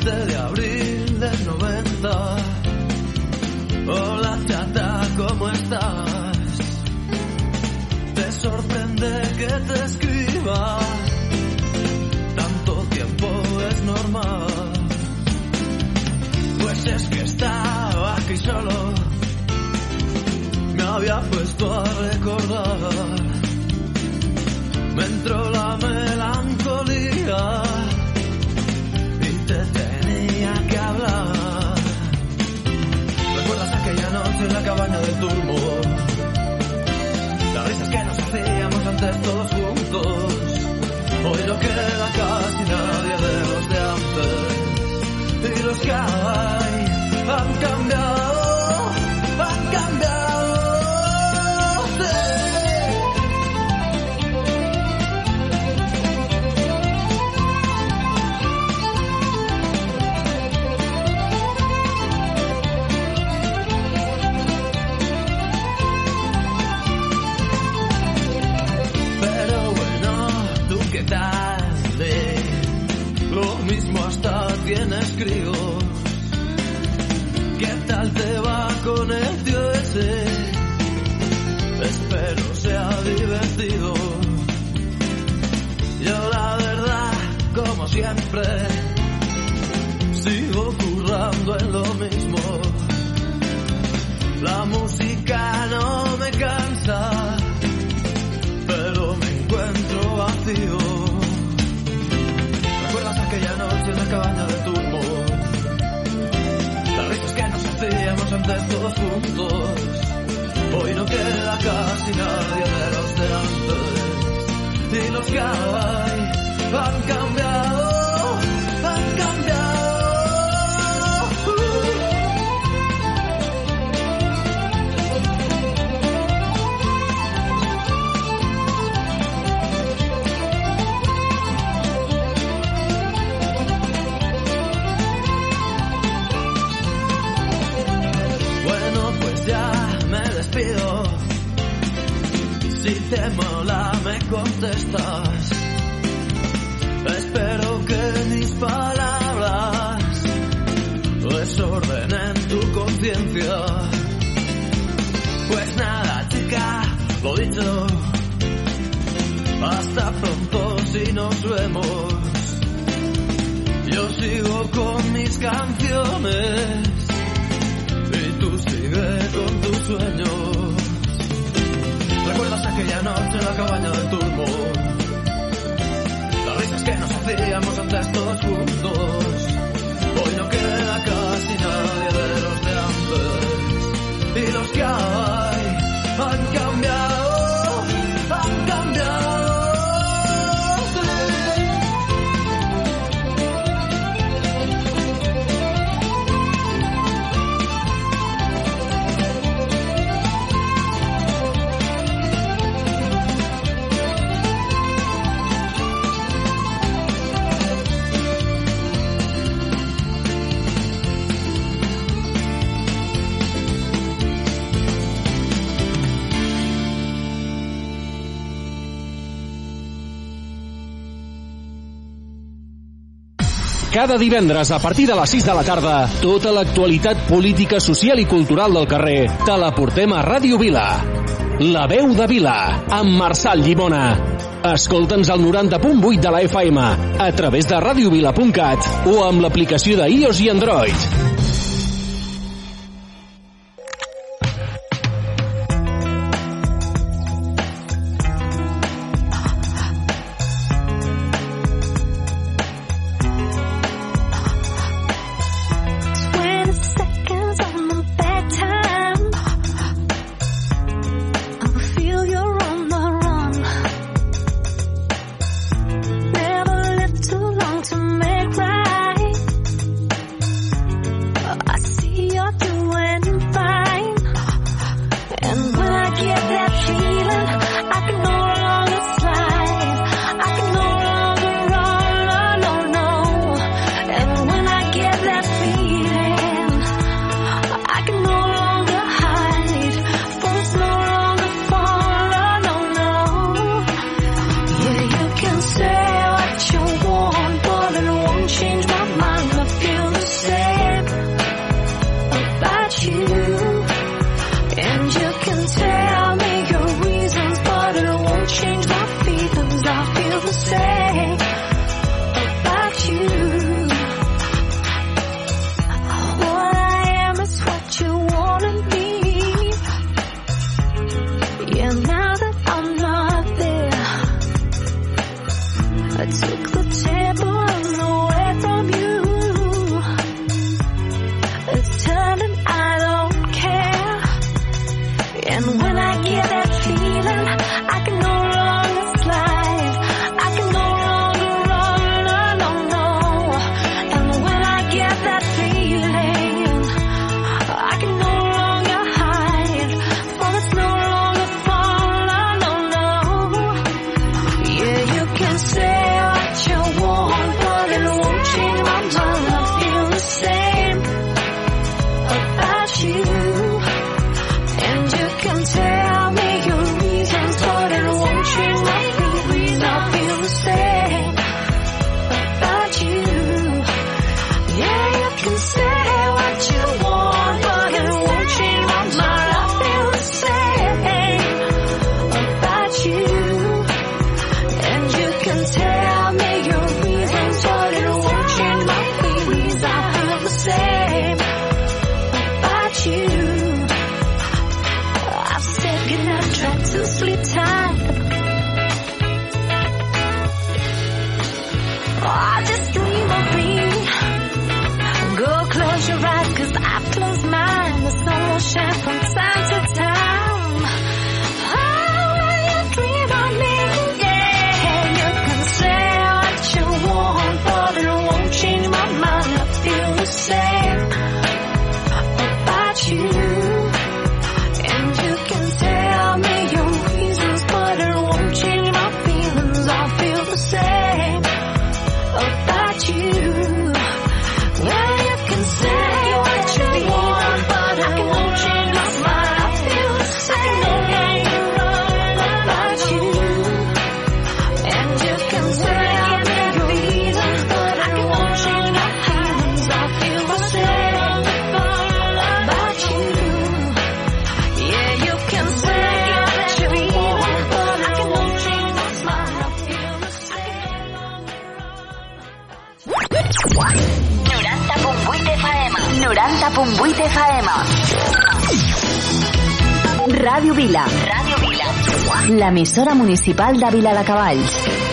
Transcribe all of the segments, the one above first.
7 de abril del 90. Hola chata, ¿cómo estás? Te sorprende que te escriba. Tanto tiempo es normal. Pues es que estaba aquí solo. Me había puesto a recordar. Me entró la melancolía y te tenía que hablar. ¿Recuerdas aquella noche en la cabaña del Turmo? Las risas que nos hacíamos antes todos juntos. Hoy no queda casi nadie de los de antes. Y los que hay han cambiado, han cambiado. ¿Qué tal? Lo mismo hasta tienes críos. ¿Qué tal te va con el tío ese? Espero sea divertido. Yo la verdad, como siempre, sigo currando en lo mismo. La música no me cansa, pero me encuentro vacío. ¿Recuerdas aquella noche en la cabaña del Turmo? Las risas que nos hacíamos antes todos juntos. Hoy no queda casi nadie de los de antes. Y los que hay han cambiado, han cambiado. Si te mola me contestas. Espero que mis palabras desordenen tu conciencia. Pues nada chica, lo dicho, hasta pronto si nos vemos. Yo sigo con mis canciones y tú sigue con tus sueños. ¿Recuerdas aquella noche en la cabaña del Turmo? Las risas que nos hacíamos antes todos juntos. Hoy no queda casi nadie de los de antes. Y los que hay han cambiado, han cambiado. Cada divendres, a partir de les 6 de la tarda, tota l'actualitat política, social i cultural del carrer te la portem a Ràdio Vila. La veu de Vila, amb Marçal Llimona. Escolta'ns al 90.8 de la FM, a través de radiovila.cat o amb l'aplicació de iOS i Android. ocean from time to time. Oh, when you dream of me, yeah. You can say what you want, but it won't change my mind. I feel the same about you. And you can tell me your reasons, but it won't change my feelings. I feel the same about you. Well, you can say what you want, but it won't change my mind. I feel the same about you. And you can tell me your reasons, but it won't change my feelings. I feel the same about you. Yeah, you can say what you want, but it won't change my mind. I feel the same. 90.8 FM. 90.8 FM. Ràdio Vila. Ràdio Vila. L'emissora municipal de Viladecavalls.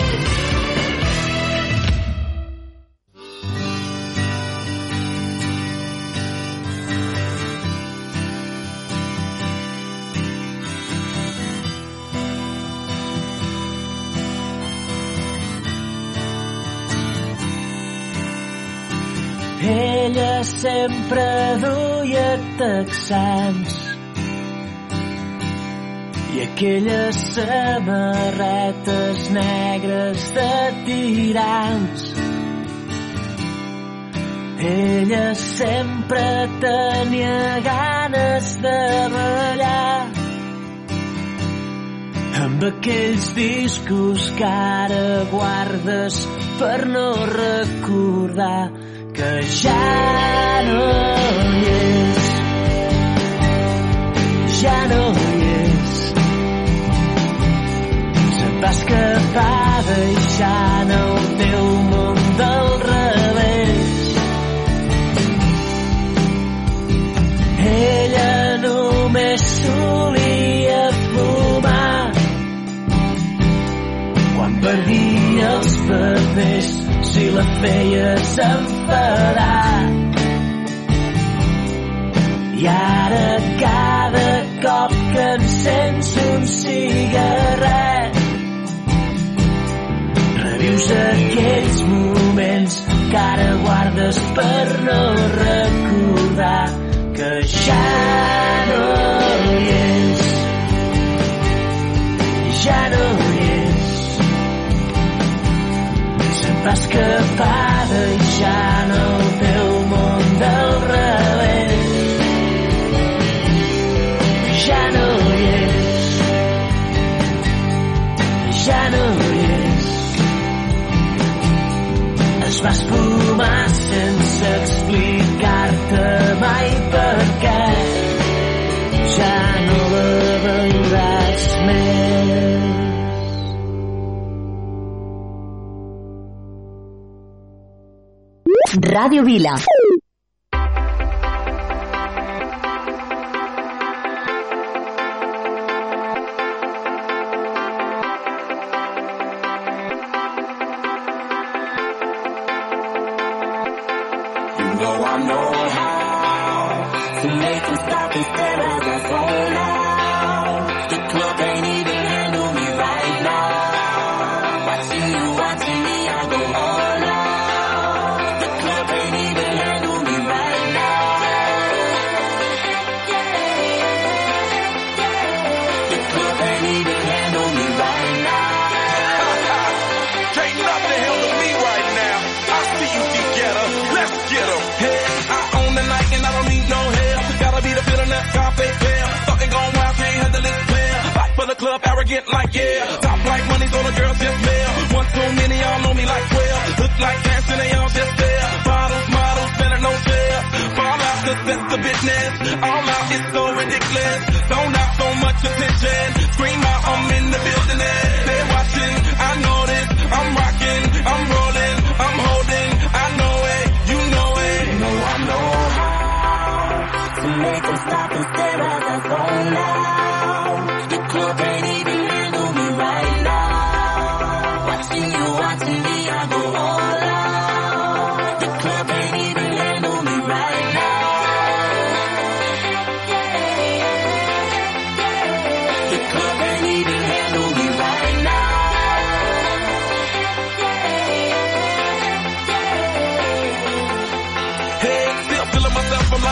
Ella sempre duia texans i aquelles samarretes negres de tirants. Ella sempre tenia ganes de ballar amb aquells discos que ara guardes per no recordar que ja no hi és, ja no hi és. Se'n va escapar deixant el teu món del revés. Ella només solia fumar quan perdia els papers si la feies enfadar. I ara cada cop que encens un cigarret revius aquells moments que ara guardes per no recordar que ja no hi és, ja no hi és. Se'n va escapar deixant el teu món del revés. Ja no hi és, ja no hi és. Es va esfumar sense explicar-te mai per què. Ja no la veuràs més. Ràdio Vila. Club arrogant like yeah, top like money so the girls just mail. One too many, y'all know me like 12. Look like cash and they all just there. Bottles, models, better no share. Fall out, cause that's the business. All out, it's so ridiculous. Don't out so much attention. Scream out, I'm in the building. They're watching, I know this. I'm rocking, I'm rolling, I'm holding. I know it, you know it. You know I know how to make them stop and stare at the phone now. The club ain't even handle me right now. Watching you, watching me, I go all out. The club ain't even handle me right now.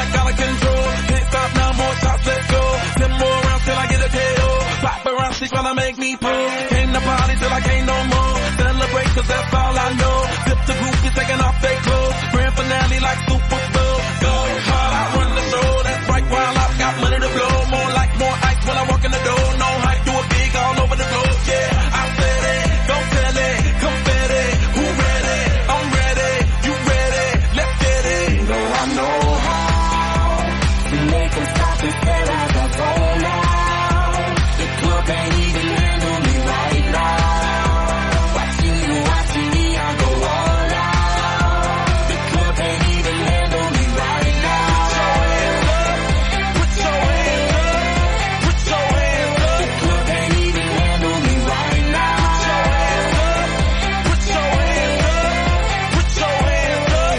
like out of control. Can't stop now, more shots, let's go. 10 more rounds till I get a KO. Paparazzi tryna make me pull. Came to party till I can't no more. Celebrate cause that's all I know. Zip the groupies taking off their clothes. Grand finale like Super Bowl. Go hard, I run the show. That's right, while I've got money to blow. More like more ice when I walk in the door. No hype, do it big all over the globe. Yeah, I said it, don't tell it. Confetti, who ready? I'm ready, you ready? Let's get it. You know I know how to make them stop and stare at the phone now. The club ain't even handle me right now. Watching me, I go all out. The club ain't even handle me right now. Put your hands up, put your hands up. The club ain't even handle me right now. Put your hands up, put your hands up.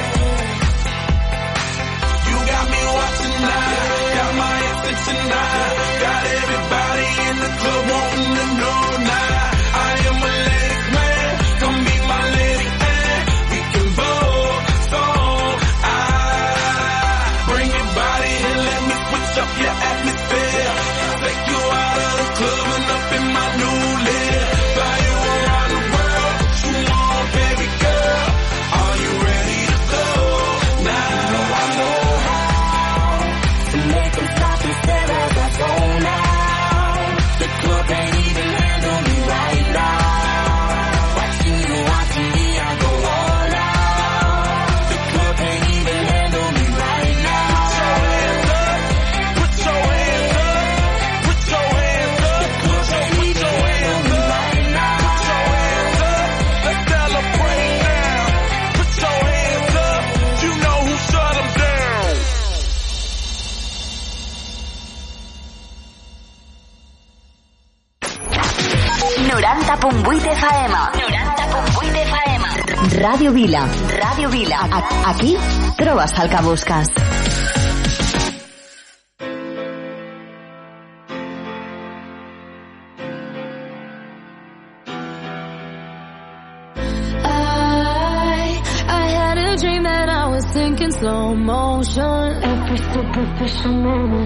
You got me watching now, got my attention now. Got everybody in the club wanting to know now. I am a ladies man, come be my lady and we can both so bring your body and let me switch up your atmosphere. Take you out of the club and up in my new live. Fly you around the world, what you want, baby girl? Are you ready to go now? I know how to make them stop and stare at the phone now. The club ain't even handle me right now. Watching me, I go all out. The club ain't even handle me right now. Put your hands up, put your hands up, put your hands up, put your hands up, Right now. put your hands up. Let's celebrate now. Put your hands up. You know who shut them down. 90.8 FM. 90.8 FM. Ràdio Vila. Ràdio Vila. Aquí trobes el que busques. I had a dream that I was thinking slow motion. Every superficial moment.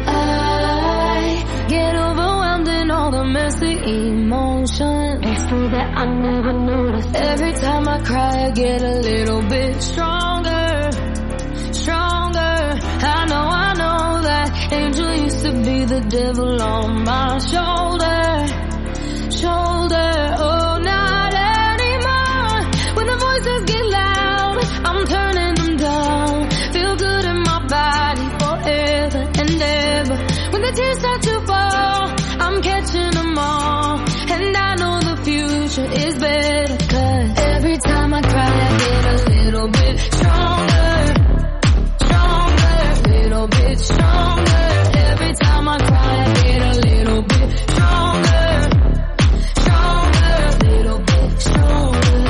I get overwhelmed in all the messy emotions. It's so that I never noticed. Every time I cry, I get a little bit stronger, stronger. I know that angel used to be the devil on my shoulder, shoulder. Oh, not anymore. When the voices get loud, I'm turning them down. Feel good in my body forever and ever. When the tears start to fall, I'm catching them all. And I know the future is better. 'Cause every time I cry, I get a little bit stronger, stronger, little bit stronger. Every time I cry, I get a little bit stronger, stronger, little bit stronger.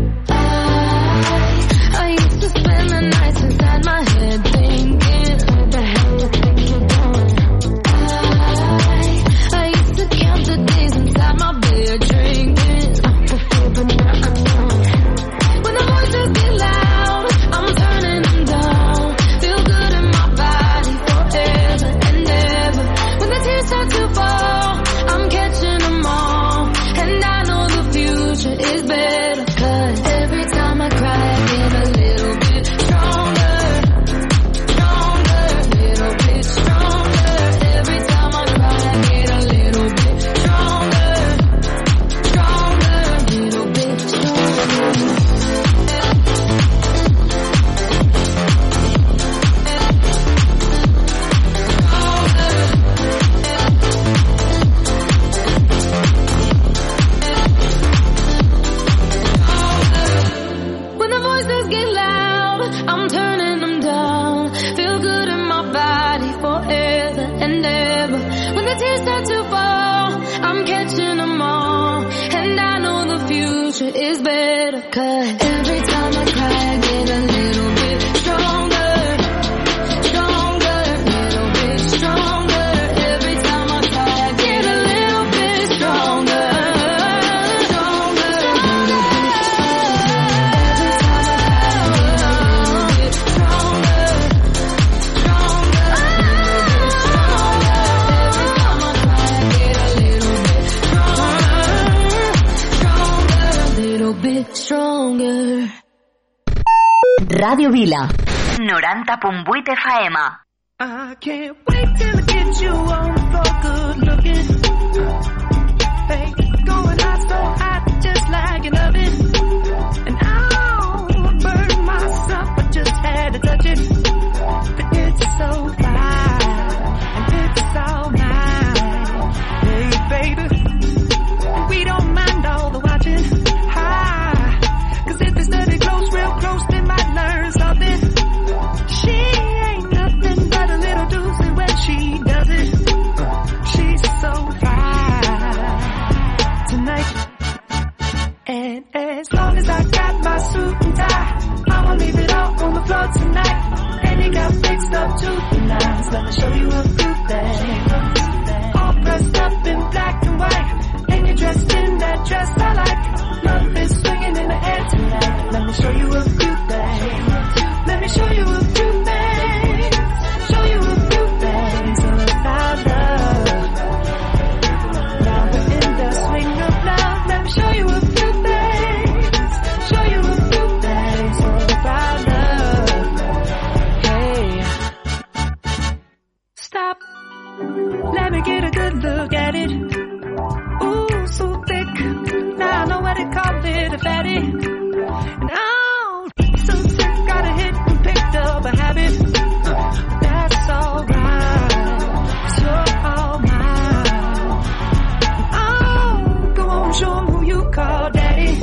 I used to spend the nights inside my head thinking, where the hell you think you're going? I used to count the days inside my bed drinking. Before, but now I know. When the voices get loud, I'm turning them down. Feel good in my body forever and ever. When the tears start to fall, I'm catching them all. And I know the future is better. 'Cause every time I cry, I get a little bit stronger, stronger, little bit stronger. Every time I cry, I get a little bit stronger, stronger, little bit stronger. When the voices get loud, I'm turning them down. Feel good in my body forever and ever. When the tears start to fall, I'm catching them all. And I know the future is better. 'Cause every time I cry, I get a little bit stronger, stronger, little bit stronger. Every time I cry, I get a little bit stronger, stronger, little bit stronger. Every time I cry, I get a little bit stronger, Ràdio Vila. 90.8 FM. I can't wait till I get you on the floor, good looking. Hey, going hot, so hot, just like an oven. And I'll burn myself, I just had to touch it. But it's so fine, and it's all mine. Hey, baby, we don't mind all the watching. Cause if they study close, real close, they might learn something. She ain't nothing but a little doozy when she does it. She's so fine tonight. And as long as I got my suit and tie, I'ma leave it all on the floor tonight. And you got fixed up to the nines. Let me show you a few things. All dressed up in black and white, and you're dressed in that dress I like. Love is swinging in the air tonight. Let me show you a few things. Let me show you a few things. Show you a few things about love. Now we're in the swing of love. Let me show you a few things. Show you a few things about love. Hey, stop. Let me get a good look at it. Ooh, so thick. Now I know what they call it, a fatty. And oh, so sick, got a hit and picked up a habit. That's alright, you're all mine. Oh, go on, show 'em who you call daddy.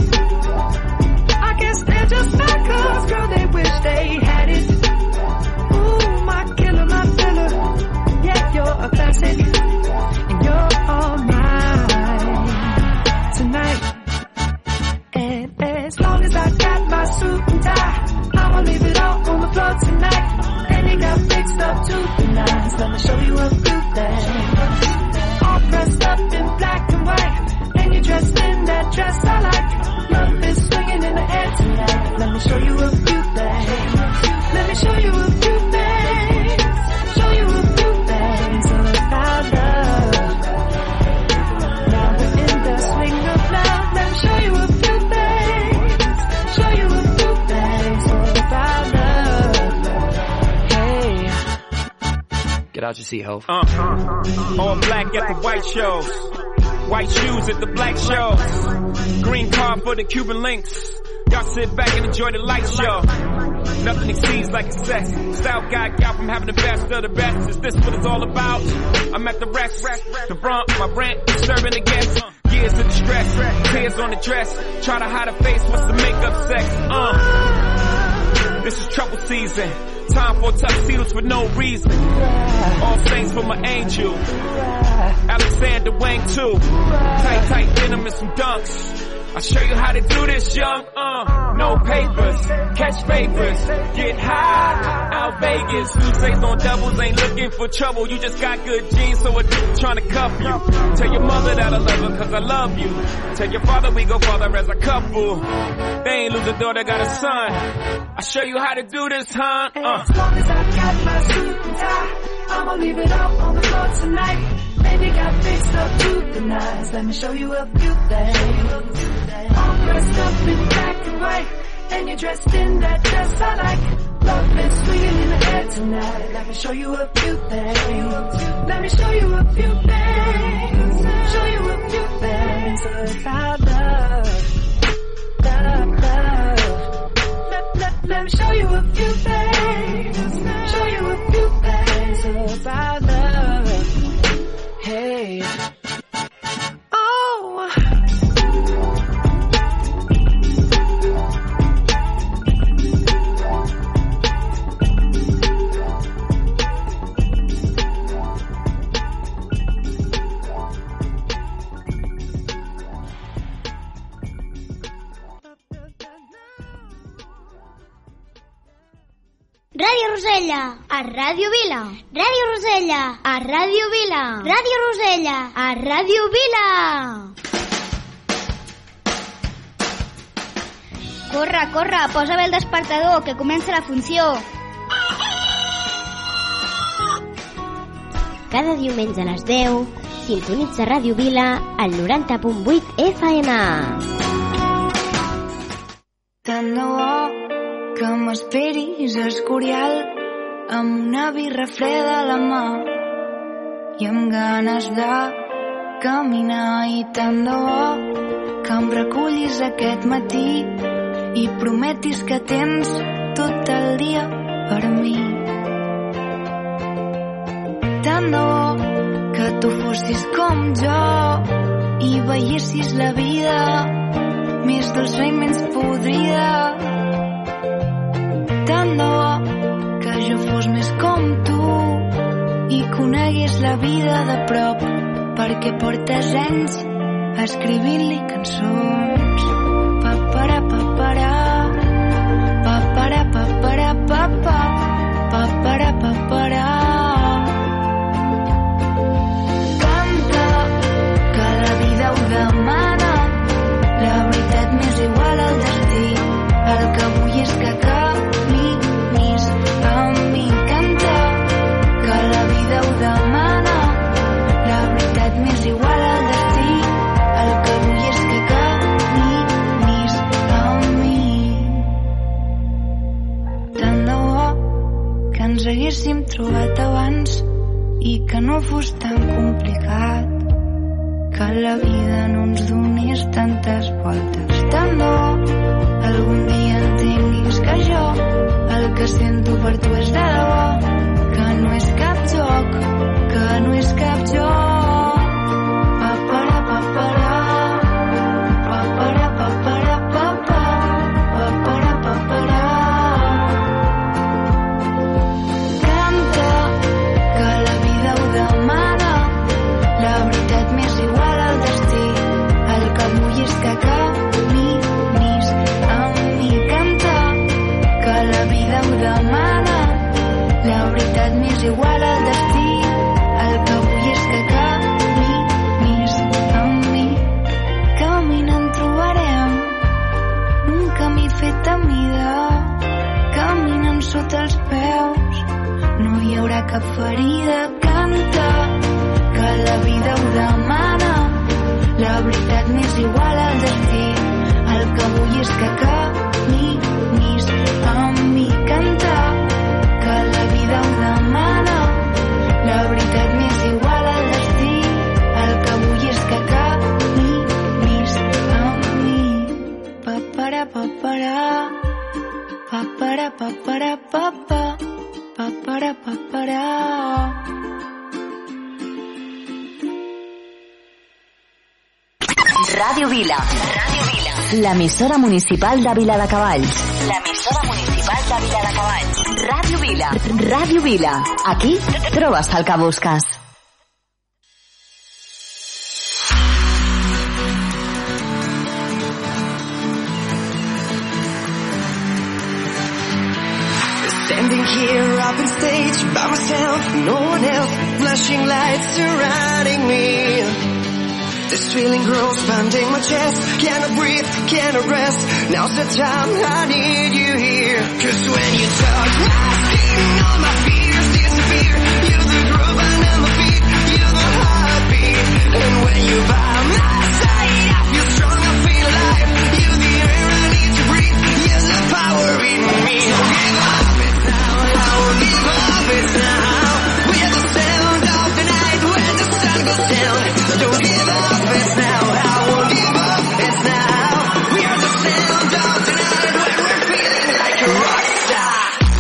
I guess they're just not 'cause, girl, they wish they had it. Ooh, my killer, my filler. Yeah, you're a classic, and you're all mine tonight. And as long as I got my suit and tie, I'ma leave it all on the floor tonight. And you got fixed up to the nines. Let me show you a few things. All dressed up in black and white, and you're dressed in that dress I like. Love is swinging in the air tonight. Let me show you a few things. Let me show you a few things. Show you a few things about love. Now we're in the swing of love. Let me show you a few things. Show you a few things about love. Hey, Get out your seat, Hov. All black at the white shows. White shoes at the black shows. Green card for the Cuban links. Y'all sit back and enjoy the light show. Nothing exceeds like excess. Style guy got from having the best of the best. Is this what it's all about? I'm at the rest. The brunt, my rent, serving the guests. Years of distress, tears on the dress. Try to hide a face, what's the makeup sex? This is trouble season. Time for tuxedos for no reason. All saints for my angel. Alexander Wang too. Tight denim and some dunks. I'll show you how to do this, young. No papers, catch papers, get high. Out Vegas, Tuesdays on doubles, ain't looking for trouble. You just got good genes, so a dude trying to cuff you. Tell your mother that I love her, 'cause I love you. Tell your father we go farther as a couple. They ain't lose a daughter, got a son. I'll show you how to do this, huh? As long as I got my suit and tie, I'ma leave it all on the floor tonight. Baby got fixed up to the nines. Let me show you a few things. All dressed up in black and white, and you're dressed in that dress I like. Love is swinging in the air tonight. Let me show you a few things. Let me show you a few things. Show you a few things about love. Let me show you a few things. Show you a few things about love. Hey. Oh. Ràdio Rosella, a Ràdio Vila. Ràdio Rosella, a Ràdio Vila. Ràdio Rosella, a Ràdio Vila. Corre, corre, posa bé el despertador, que comença la funció. Cada diumenge a les 10, sintonitza Ràdio Vila al 90.8 FM. Down the walk, come m'esperis a Escorial amb una birra freda a la mà i amb ganes de caminar, i tant de bo que em recullis aquest matí i prometis que tens tot el dia per mi. Tant de bo que tu fossis com jo i veiessis la vida més dolça i menys podrida. Tant de bo que jo fos més com tu i conegués la vida de prop, perquè portes anys escrivint-li cançons. Papara, papara, papara, papara, papà, papara, papara. Canta, que la vida ho demana, la veritat m'és igual al destí, el que vull és que caminis amb mi. Canta, que la vida ho demana, la veritat m'és igual al destí, el que vull és que caminis amb mi. Tant de bo que ens haguéssim trobat abans i que no fos tan complicat, que la vida no ens donés tantes voltes. Tant de bo algun dia entenguis que jo el que sento per tu és de debò, que no és cap joc, que no és cap joc. Papara, papara, papara, papara, papà, papara, papara. Canta, que la vida ho demana, la veritat m'és igual al destí, el que vull és que caminis amb mi. Canta, que la vida ho demana, la veritat m'és igual al destí, el que vull és que caminis amb mi. Caminant trobarem un camí fet a mida, caminant sota els peus no hi haurà cap ferida. Canta, que la vida ho demana, la veritat m'és igual al destí, el que vull és que caminis amb mi. Canta, que la vida ho demana, la veritat m'és igual al destí, el que vull és que caminis amb mi. Papara, papara, papara, papara, papà, papara, papara. Ràdio Vila. L'emissora municipal de Viladecavalls. L'emissora municipal de Viladecavalls. Ràdio Vila. Ràdio Vila. Aquí trobes el que busques. Standing here up on stage by myself, no one else, flashing lights surrounding me. This feeling grows, pounding my chest, cannot breathe, cannot rest. Now's the time I need you here. 'Cause when you talk, my skin, all my fears disappear. You're the groove under my feet, you're the heartbeat. And when you're by my side, I feel strong, I feel alive. You're the air I need to breathe, you're the power in me. Don't give up, it's now, I won't give up, it's now. We are the sound of the night when the sun goes down. Don't give up, it's now, I won't give up, it's now. We are the sound of the night when we're feeling like a rock star.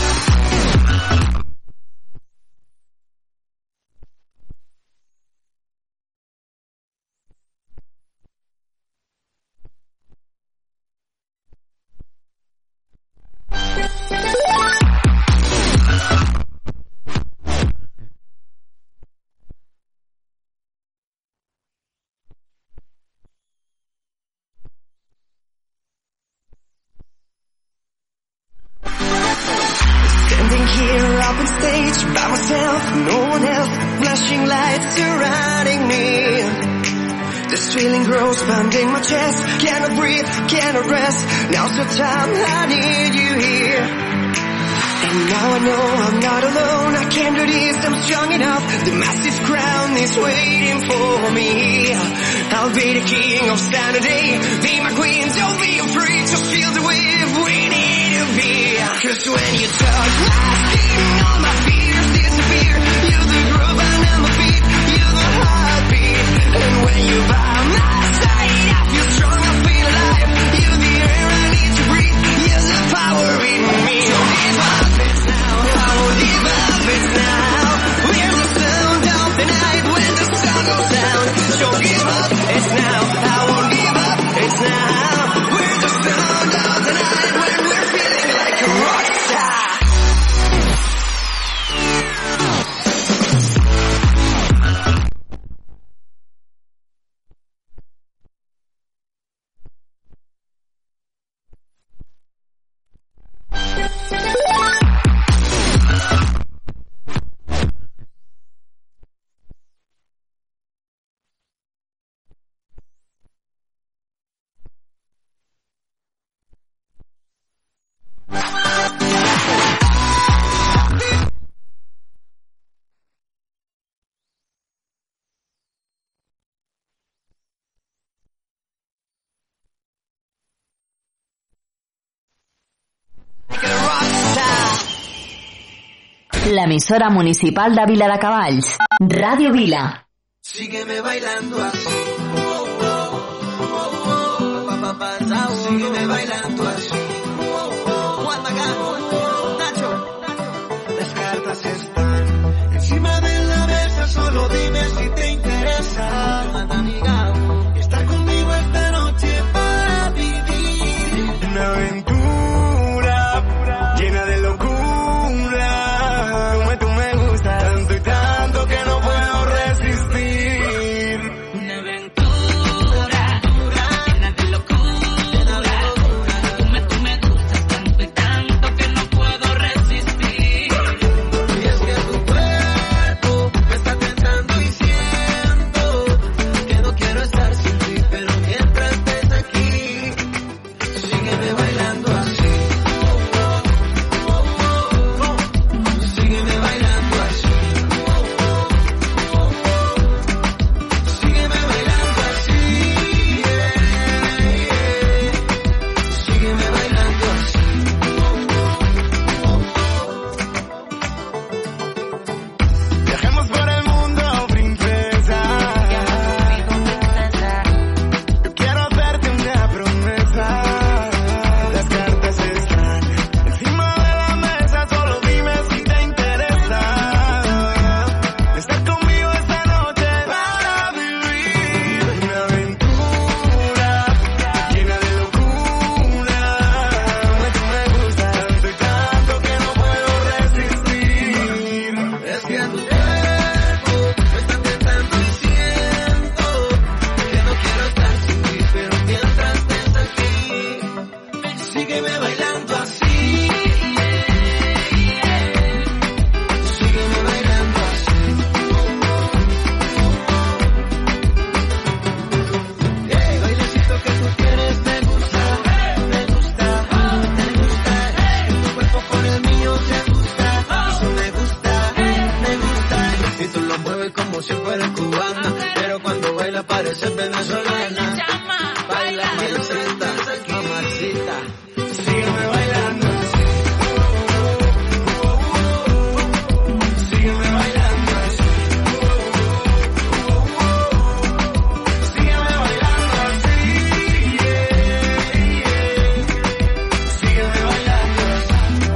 Up on stage by myself, no one else, flashing lights surrounding me. This feeling grows, pounding my chest, cannot breathe, cannot rest. Now's the time I need you here. And now I know I'm not alone, I can do this, I'm strong enough. The massive crown is waiting for me. I'll be the king of Saturday, be my queen, don't be afraid, just feel the wave we need to be. 'Cause when you touch my skin, all my fears disappear. You're the groove and my beat, you're the heartbeat. And when you're by my side, I feel strong, I feel alive. You're the air I need to breathe, you're the power in me. Don't give up, it's now, I won't give up, it's now. We're the sound of the night when the sun goes down. Don't give up, it's now, I won't give up, it's now. We're the sound of the night when we're feeling like a rock star. L'emissora municipal de Viladecavalls. Ràdio Vila. Sígueme bailando así. Sígueme bailando así. Juan Magán, Nacho. Las cartas están encima de la mesa. Solo dime si te interesa. Amiga, estar conmigo esta noche para vivir una aventura llena de locura. Como tú me gustas tanto y tanto que no puedo resistir. Una aventura llena de locura. Tú me gustas tanto y tanto que no puedo resistir. Y es que tu cuerpo me está tentando y siento que no quiero estar sin ti, pero mientras estés aquí, sígueme bailando así. Sígueme bailando así. Sígueme bailando así. Sígueme bailando así. Viajemos por el mundo, princesa. Yo quiero hacerte una promesa. Las cartas están encima de la mesa. Solo dime si te interesa estar conmigo esta noche para vivir una aventura llena de locura. Tú me gustas tanto y tanto que no puedo resistir. Es que tu cuerpo me está tentando y siento que no quiero estar sin ti, pero mientras estés aquí, sígueme bailando así. Sígueme bailando así. Hey, bailecito que tú tienes me gusta, me gusta, me gusta. Tu cuerpo con el mío te gusta, eso me gusta, me gusta. Y tú lo mueves como si fueras cubana, pero cuando baila pareces venezolana. Baila bien senta, mamacita. Sígueme bailando así. Sígueme bailando así. Sígueme bailando así. Sígueme bailando así.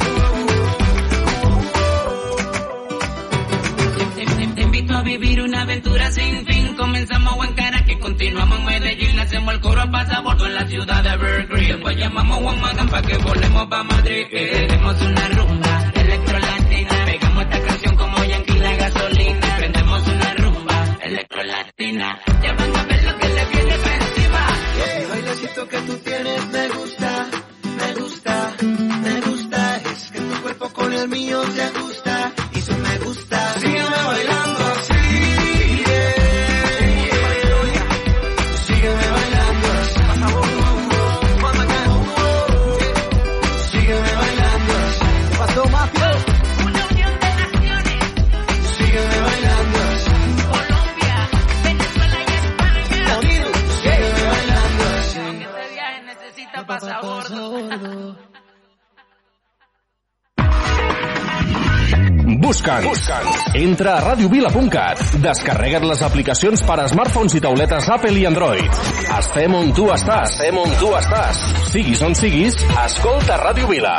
Te invito a vivir una aventura sin fin. Comenzamos en Caracas, continuamos en Medellín. Hacemos el coro a pasabordo en la ciudad de Evergreen. Después llamamos a Juan Magán para que volemos pa' Madrid. Queremos una rumba electrolatina. Pegamos esta canción como Yankee la gasolina. Prendemos una rumba electrolatina. Ya van a ver lo que le viene pa' encima. El bailecito que tú tienes me gusta, me gusta, me gusta. Es que tu cuerpo con el mío te gusta, y eso me gusta. Sígueme bailando así. Sígueme bailando así. Sígueme bailando así. ¿Qué pasó, Mafio? Una unión de naciones. Sígueme bailando así. Colombia, Venezuela y España. Sígueme bailando así. Este viaje necesita pasabordo. Busca'ns. Entra a radiovila.cat. Descarrega't les aplicacions per a smartphones i tauletes Apple i Android. Estem on tu estàs. Siguis on siguis, escolta Ràdio Vila.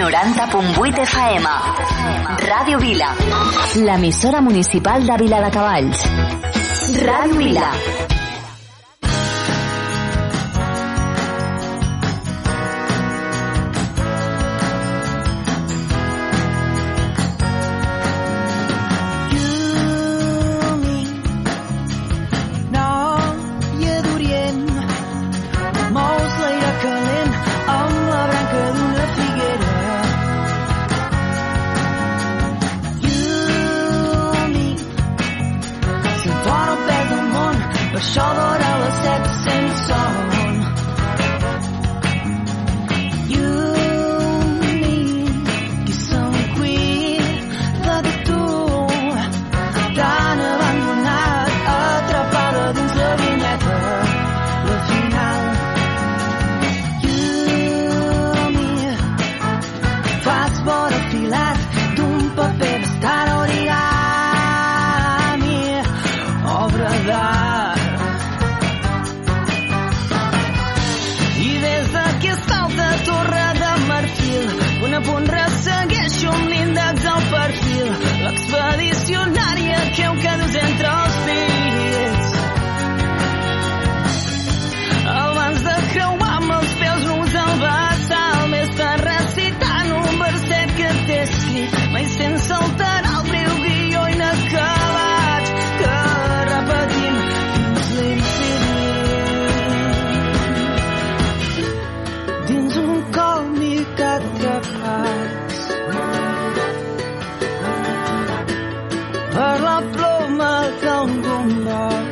90.8 FM. Ràdio Vila. L'emissora municipal de Viladecavalls. Ràdio Vila. L'expedicionària creu que dus entre els dits. Abans de creuar amb els peus nus al vessal, m'estàs recitant un verset que t'he escrit, mai sense alterar el breu guió inacabat que repetim fins l'infinit. Dins un còmic atrapats per la ploma d'un bombot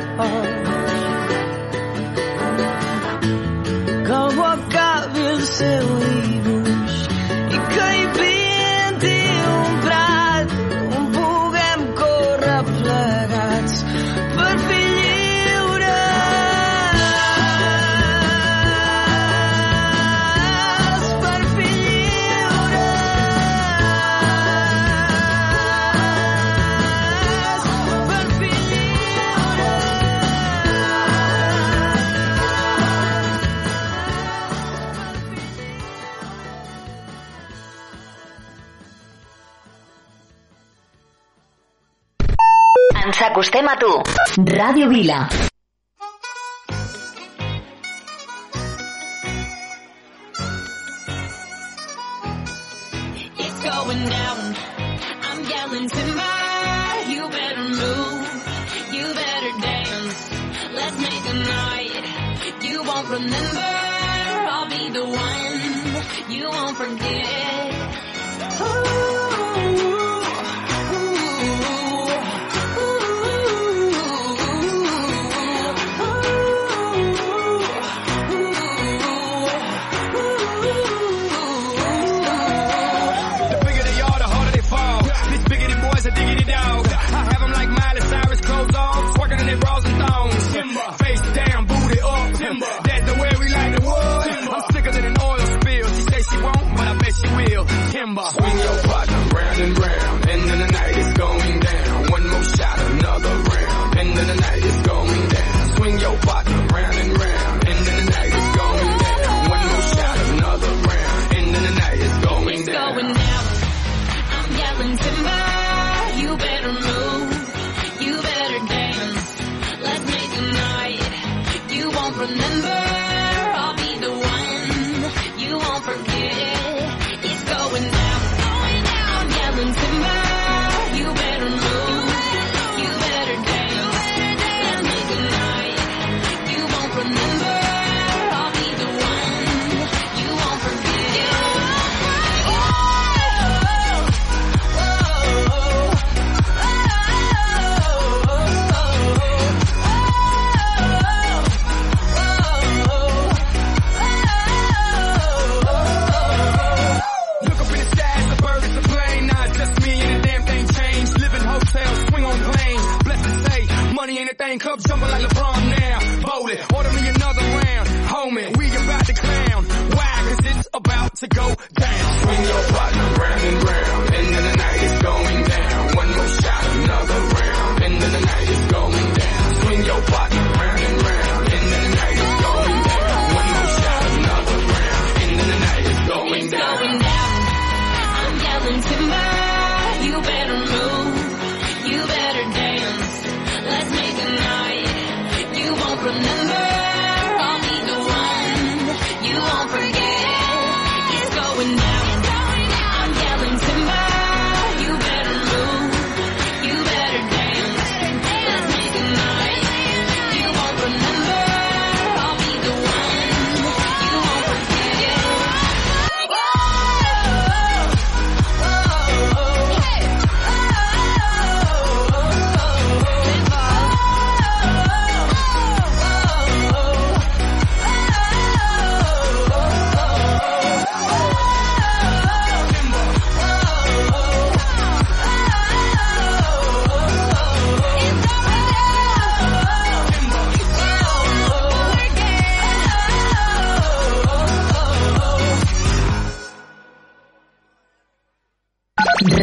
que algú acabi el seu dibuix i que hi pinti un prat on puguem córrer plegats per fer lliures, per fer Ens acostem a tu. Ràdio Vila. It's going down. I'm yelling timber. You better move. You better dance. Let's make a night you won't remember. I'll be the one you won't forget. Swing your partner round and round, and then the night is going down. One more shot, another round, and then the night is going down. Swing your partner round and round, and then the night is going down. One more shot, another round, and then the night is going down. It's going down. I'm yelling timber. You better move. You better dance. Let's make a night you won't remember. I'll be the one you won't forget. It's going down. I'm yelling timber. You better move. You better dance. Let's make a night you won't remember. I'll be the one you won't forget. Look up in the sky, it's a bird, it's a plane. Not just me and the damn thing changed. Live in hotels, swing on planes. Blessed to say, money ain't a thing. Club jumping like LeBron now. Bowling, order me another round. Homie, we about to clown. Why? 'Cause it's about to go down. Swing your partner round and round, and then the night is going down. One more shot, another round, and then the night is going down. Swing your partner round and round, and then the night is going down. One more shot, another round, and then the night is going down. Going down.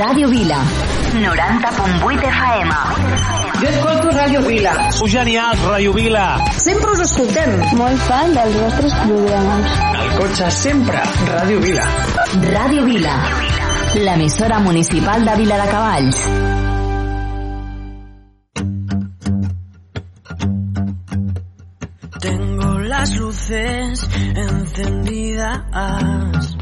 Ràdio Vila. 90.8 FM. Jo escolto Ràdio Vila. Sou genial, Ràdio Vila. Sempre us escoltem. Molt fan dels vostres programes. Al cotxe sempre, Ràdio Vila. Ràdio Vila, l'emissora municipal de Viladecavalls. Tengo las luces encendidas.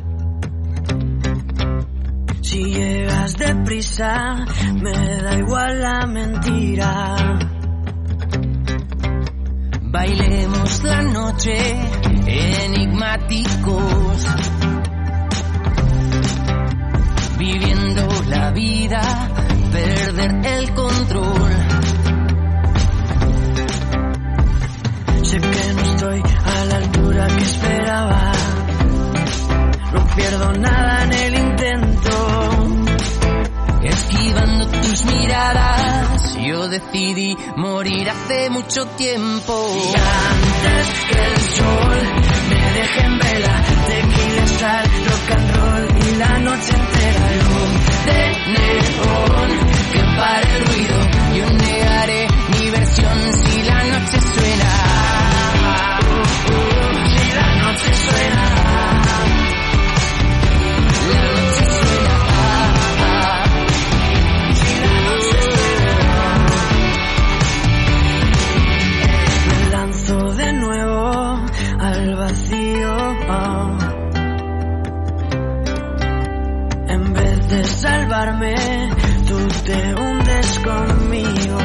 Si llegas deprisa, me da igual la mentira. Bailemos la noche, enigmáticos, viviendo la vida, perder el control. Sé que no estoy a la altura que esperaba, no pierdo nada en el intento. Esquivando tus miradas, yo decidí morir hace mucho tiempo. Y antes que el sol me deje en vela, tequila, sal, rock and roll y la noche entera luz de neón que pare el ruido. Yo negaré mi versión si la noche suena. Si la noche suena. De nuevo al vacío, en vez de salvarme tú te hundes conmigo.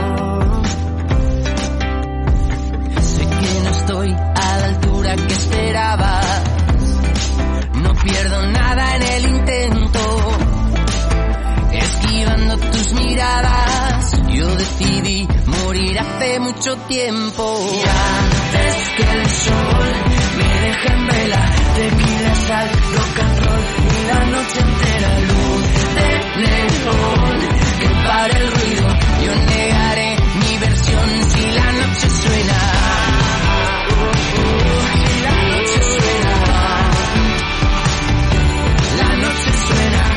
Sé que no estoy a la altura que esperabas, no pierdo nada en el intento. Esquivando tus miradas, yo decidí morir hace mucho tiempo. Y antes que el sol me deje en vela, tequila, sal, rock and roll y la noche entera luz de neón que pare el ruido. Yo negaré mi versión si la noche suena. Si la noche suena. La noche suena.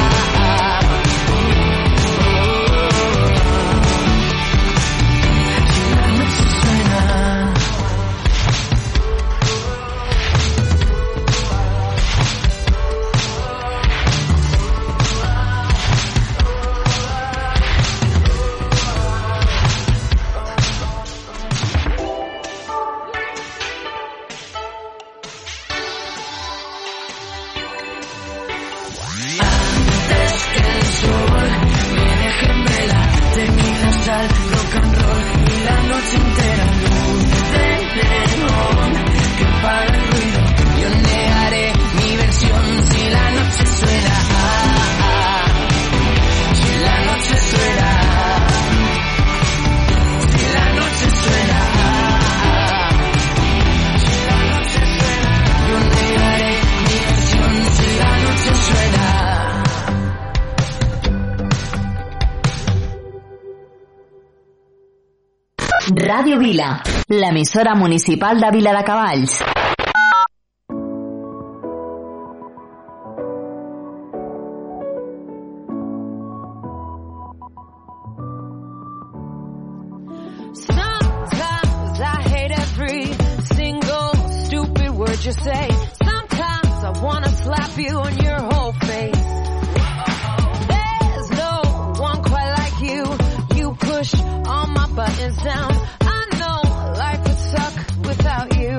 Rock and roll y la noche entera luz de neón que para el ruido. Yo negaré mi versión si la noche suena. Si la noche suena. Si la noche suena. Si la noche suena. Yo negaré mi versión si la noche suena. Ràdio Vila, l'emissora municipal de Viladecavalls. Sometimes I hate every single stupid word you say. Sometimes I wanna slap you on your whole face. There's no one quite like you. You push all my buttons down. I know life would suck without you.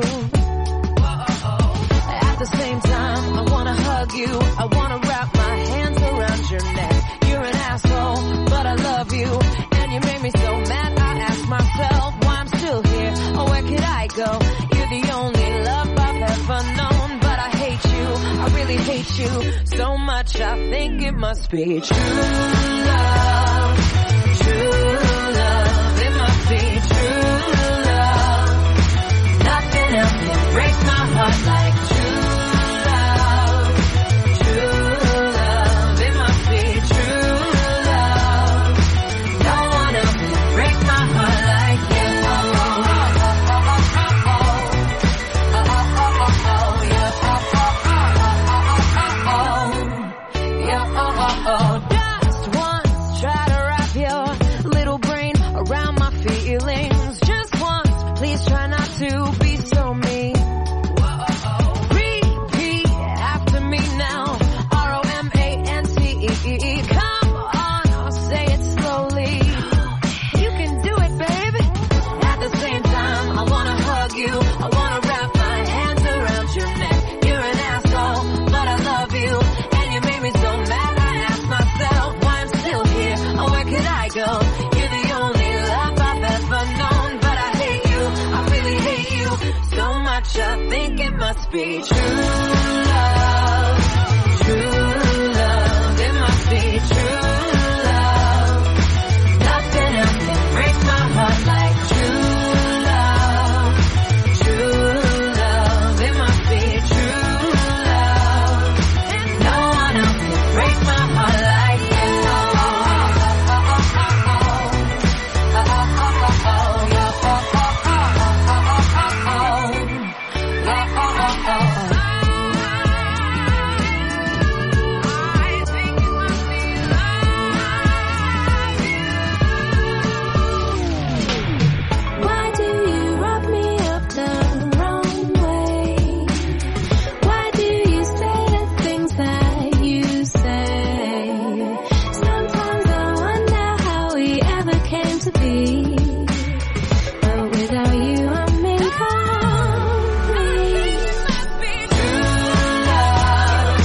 At the same time, I wanna hug you. I wanna wrap my hands around your neck. You're an asshole, but I love you. And you made me so mad, I ask myself why I'm still here. Or where could I go? You're the only love I've ever known. But I hate you, I really hate you so much, I think it must be true love. True love, it must be true love. Nothing else can break my heart like true love. True love, it must be true love. No one else can break my heart like you. must be true love. True love, it must be true love. Nothing else can break my heart like true love. True love, it must be true love. No one else can break my heart like you. Why do you rub me up the wrong way? Why do you say the things that you say? Sometimes I wonder how we ever came to be. But without you, I'm incomplete. True love,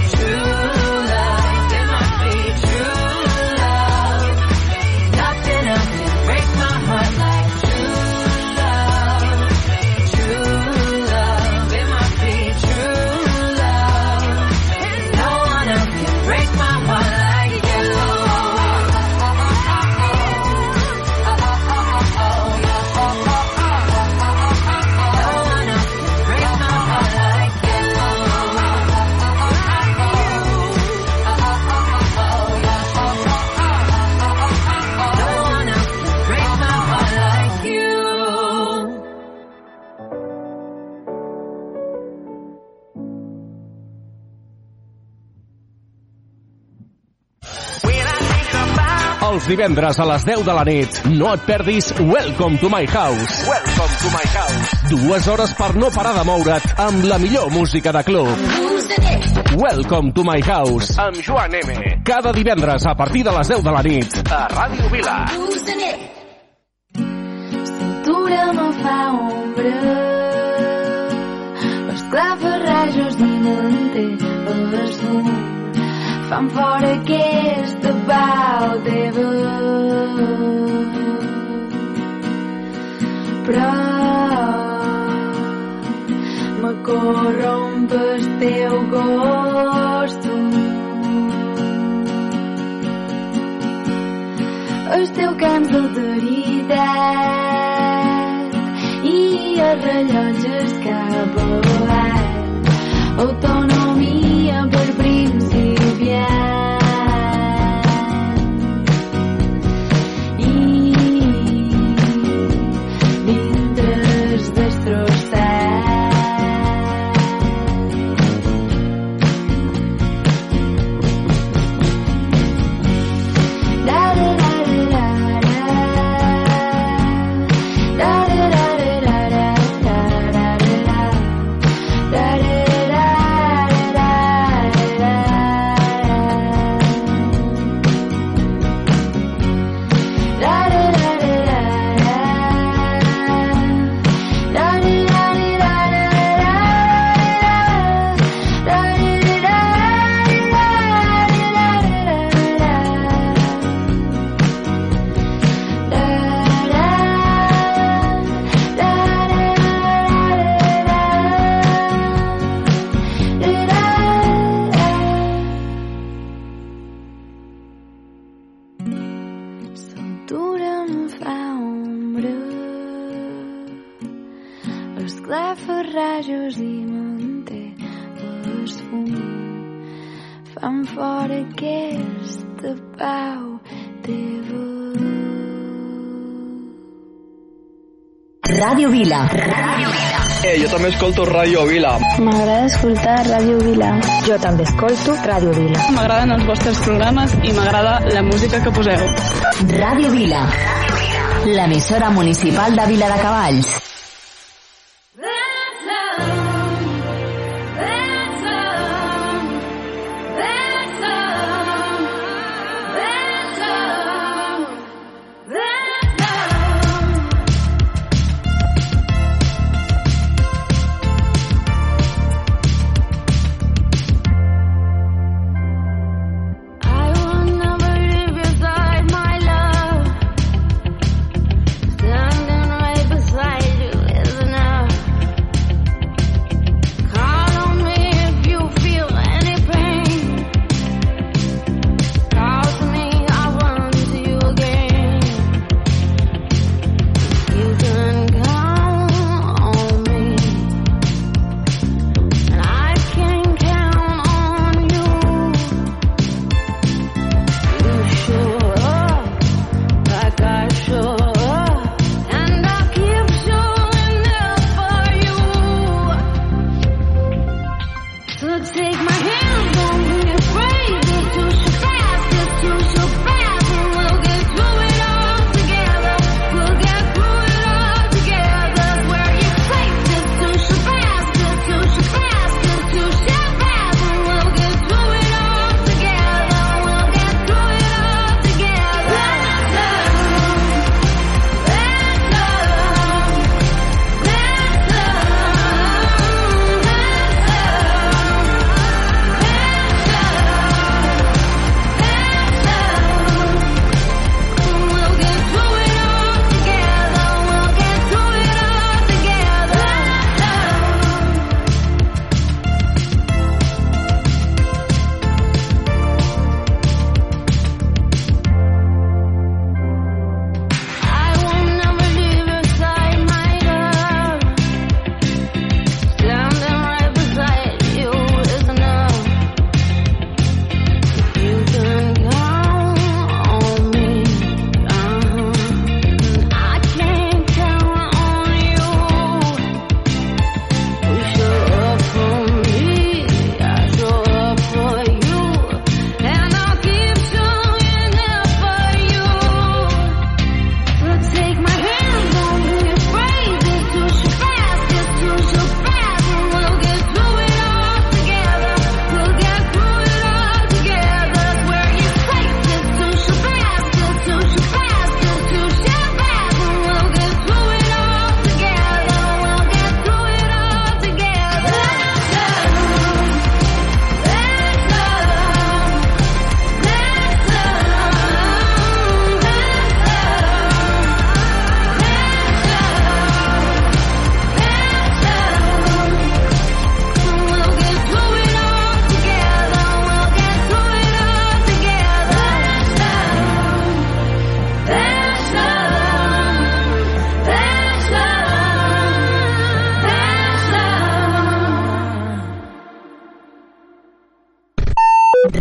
it must be true love. Nothing else can break my heart like true love. True love, it must be true love. No one else can break my heart like you. No one else can break my heart like you. No one else can break my heart like you. Els divendres a les 10 de la nit no et perdis Welcome to my house. Welcome to my house. 2 hores per no parar de moure't amb la millor música de club. Welcome to my house amb Joan M. Cada divendres a partir de les 10 de la nit a Ràdio Vila. Cintura me fa ombra, esclafa rajos dinanter el fum, fan fora aquesta pau teva. Però me corromp el teu costum, el teu cants d'alteritat i els rellotges cap avall, autonomia per principiant i vintres destrossat. Da da da da da da da da da da da da L'altura em fa ombra, esclafa rajos i manté el fum, fan fora aquesta pau teva. Ràdio Vila. Jo també escolto Ràdio Vila. M'agrada escoltar Ràdio Vila. Jo també escolto Ràdio Vila. M'agraden els vostres programes i m'agrada la música que poseu. Ràdio Vila, l'emissora municipal de Viladecavalls. Standing right beside you.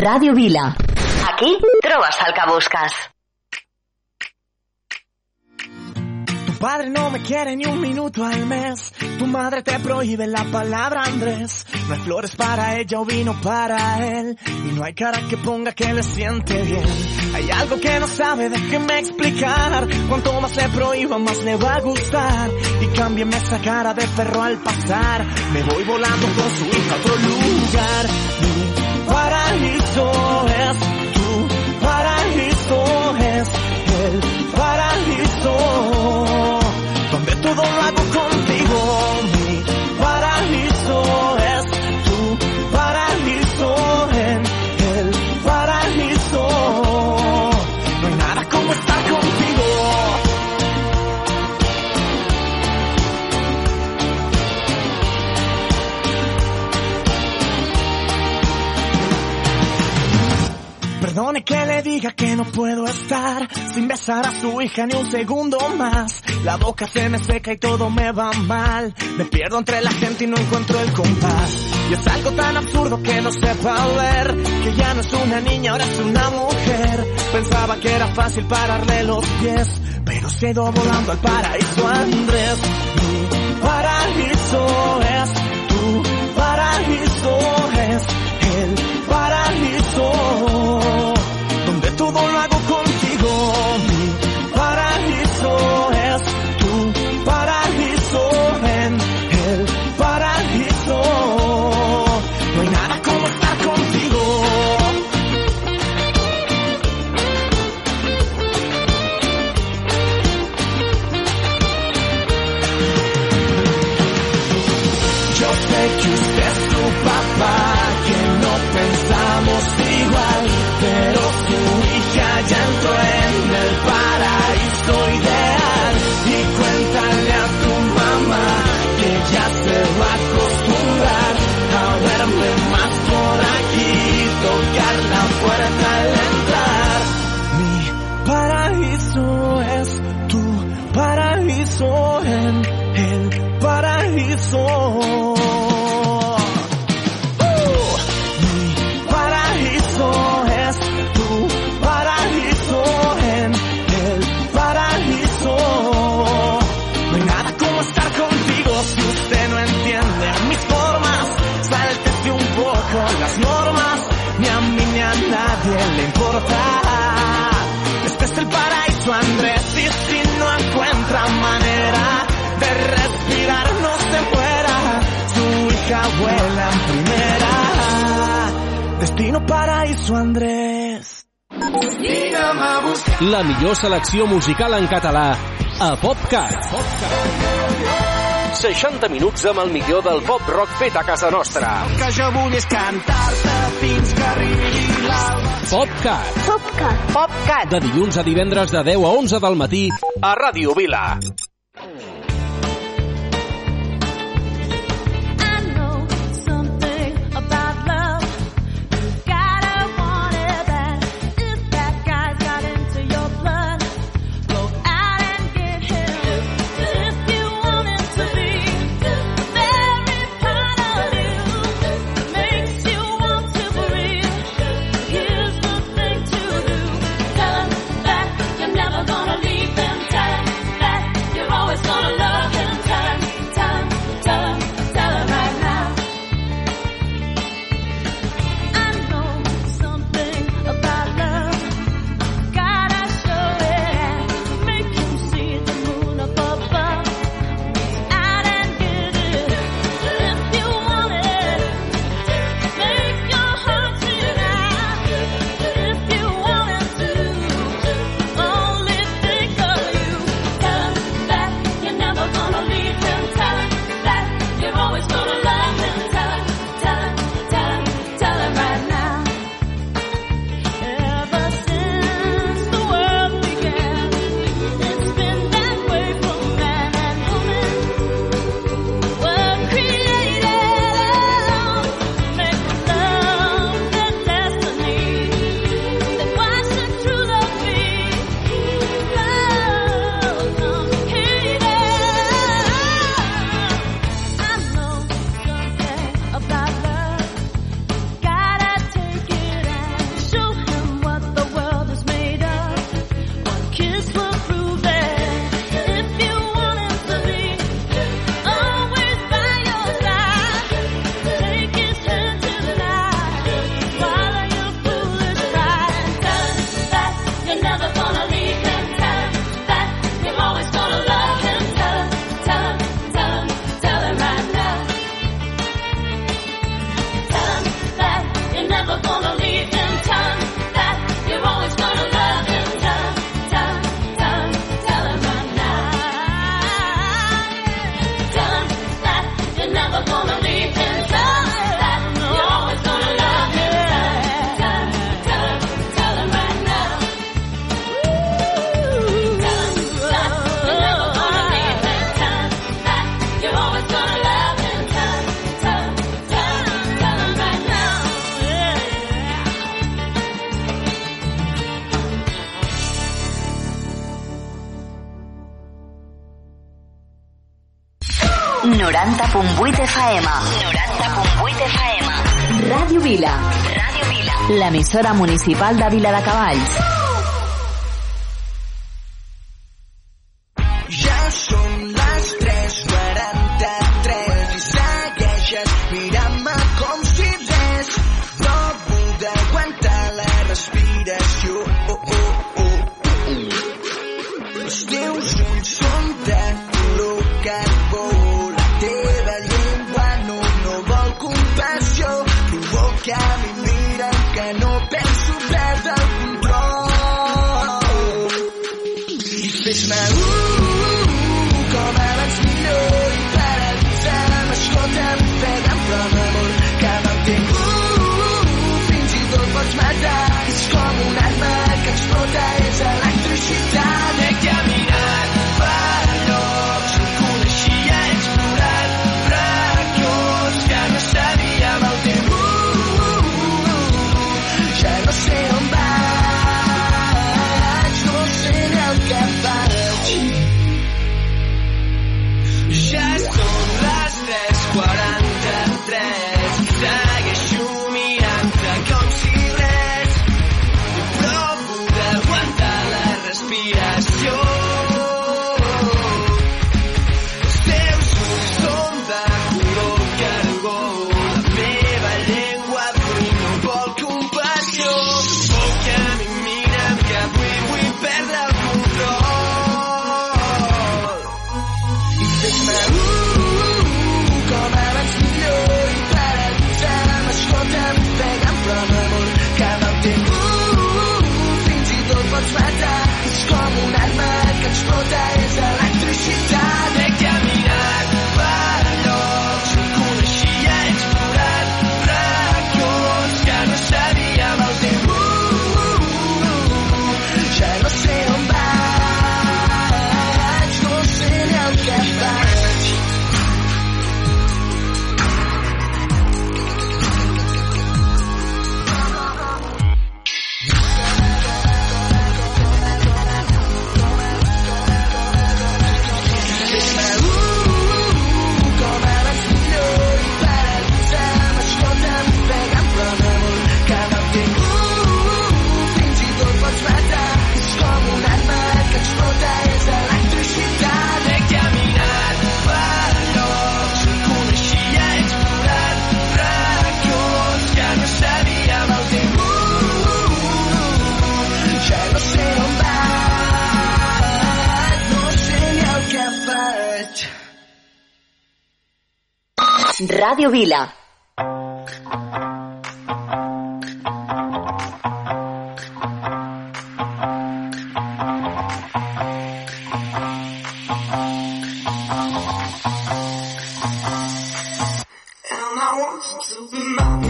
Ràdio Vila. Aquí trobes el que busques. Tu padre no me quiere ni un minuto al mes. Tu madre te prohíbe la palabra Andrés. No hay flores para ella o vino para él. Y no hay cara que ponga que le siente bien. Hay algo que no sabe, déjeme explicar. Cuanto más le prohíba, más le va a gustar. Y cámbiame esa cara de perro al pasar. Me voy volando con su hija a otro lugar. Mi paraíso es tu paraíso, es el paraíso, donde todo lo hago contigo. Mi paraíso es tu paraíso, en el paraíso. No hay nada como estar contigo. Perdone que le diga que no puedo estar sin besar a su hija ni un segundo más. La boca se me seca y todo me va mal. Me pierdo entre la gente y no encuentro el compás. Y es algo tan absurdo que no sepa ver que ya no es una niña, ahora es una mujer. Pensaba que era fácil pararle los pies, pero se ha ido volando al paraíso Andrés. Mi paraíso es tu paraíso, es el paraíso, donde todo lo hago contigo. Mi paraíso es tu paraíso, en el paraíso. No hay nada como estar contigo. Yo sé que usted es su papá, que no pensamos igual, pero su hija ya entró en el paraíso ideal. Y cuéntale a tu mamá que ya se va a acostumbrar a verme más por aquí, tocar la puerta al entrar. Mi paraíso es tu paraíso, en el paraíso. Las normas, ni a mí ni a nadie le importa. Este es el paraíso Andrés, y si no encuentra manera de respirar, no se muera. Su hija vuela en primera. Destino paraíso Andrés. La millor selecció musical en català a PopCat. 60 minuts amb el millor del pop rock fet a casa nostra. El que jo vull és cantar-te fins que arribi l'alba. PopCat. PopCat. PopCat. De dilluns a divendres de 10 a 11 del matí a Ràdio Vila. Never gonna leave them, tell them that you're 90.8 FM. 90.8 FM. Ràdio Vila. Ràdio Vila. L'emissora municipal de Viladecavalls. Ja són les 3:43 i segueixes mirant-me com si res. No vull aguantar la respiració. Els teus ulls són de color carbó. La teva llengua no vol compassió. Provoca mi mira que no penso perdre el control. I fes-me com abans millor i paralitza'm, escolta'm, pega'm, però m'amor, que me'l tinc. Fins i tot pots matar. És com una arma que explota, és electricitat. He caminat per llocs que coneixia, he explorat regions que no sabia amb el temps. Ja no sé on vaig, no sé ni el que faig. Ja són les 3:43 i segueixo mirant-te com si res. Provo d'aguantar la respiració. Els teus ulls són de color carbó. La meva llengua avui no vol compassió. Boca mi mira'm que avui vull perdre el control. I fes-me com abans millor i paralitza'm, escolta'm, pega'm, però m'amor, que me'l tinc. Fins i tot pots matar. És com una arma que explota, és electricitat. He caminat per llocs que coneixia, he explorat regions que no sabia amb el temps. Ja no sé on vaig, no sé ni el que faig. Com abans millor i paralitza'm, escolta'm, pega'm, però m'amor, que me'l tinc. Fins i tot pots matar. És com una arma que explota, és electricitat. He caminat per llocs que coneixia, he explorat regions que no sabia amb el temps. Ja no sé on vaig, no sé ni el que faig. Ràdio Vila. And I want you to be mine.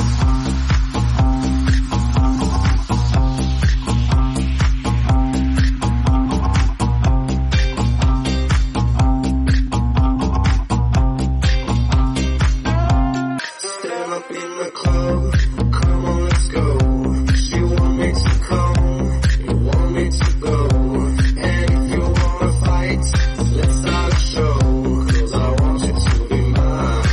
Stand up in the club, come on, let's go. You want me to come, you want me to go. And if you wanna fight, let's start a show. 'Cause I want you to be mine.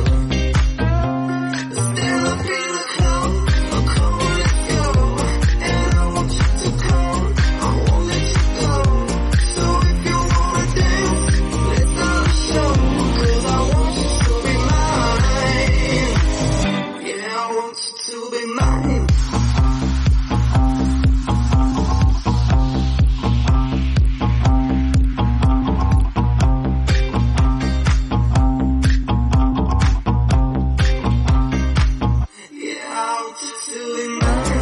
Stand up in the club, come on, let's go. And I want you to come, I won't let you go. So if you wanna dance, let's start a show. 'Cause I want you to be mine. Yeah, I want you to be mine. Yeah, I want you to be mine.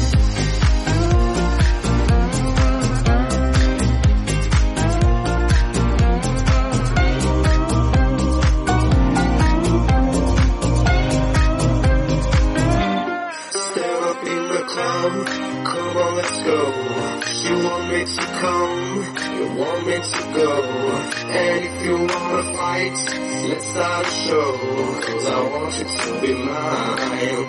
Stand up in the club, come on, let's go. You want me to come, you want me to go. And if you wanna fight, let's start a show. 'Cause I want you to be mine.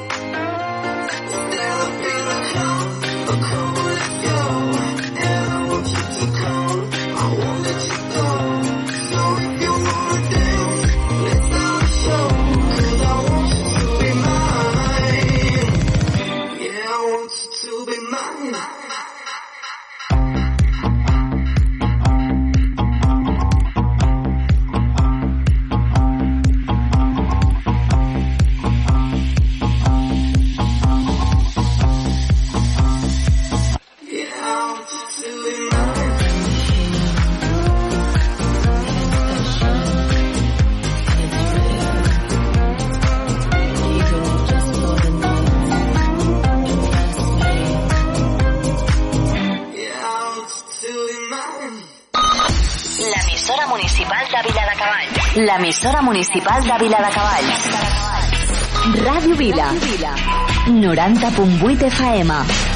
Stand up in the club, come on, let's go. And I want you to come, I won't let you go. So if you wanna dance, L'emissora municipal de Viladecavalls. L'emissora municipal de Viladecavalls. Ràdio Vila. 90.8 FM.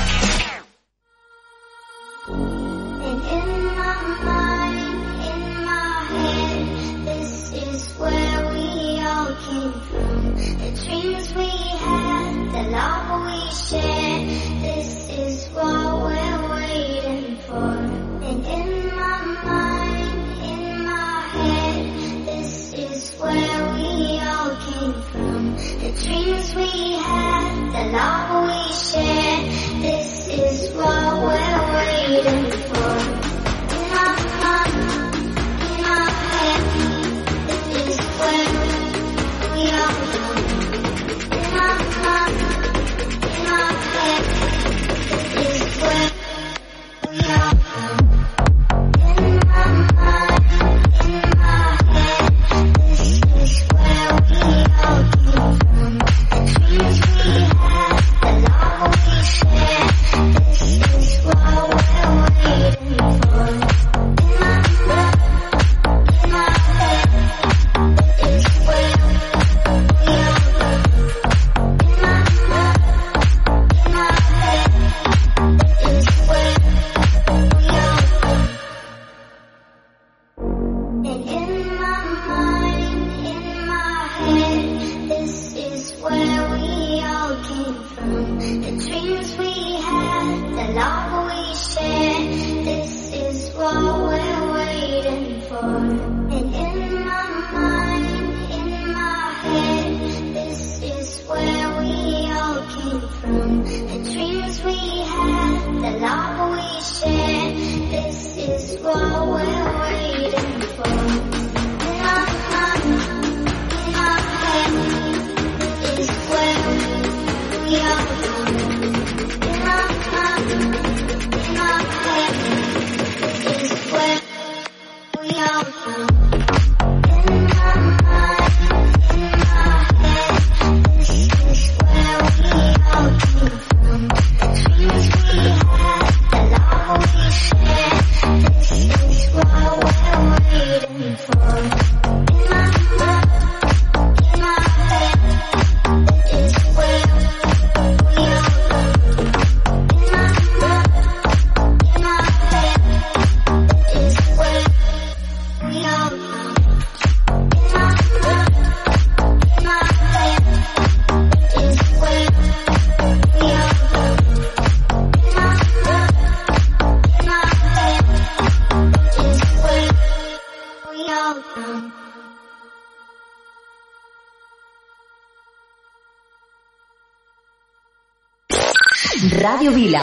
Ràdio Vila.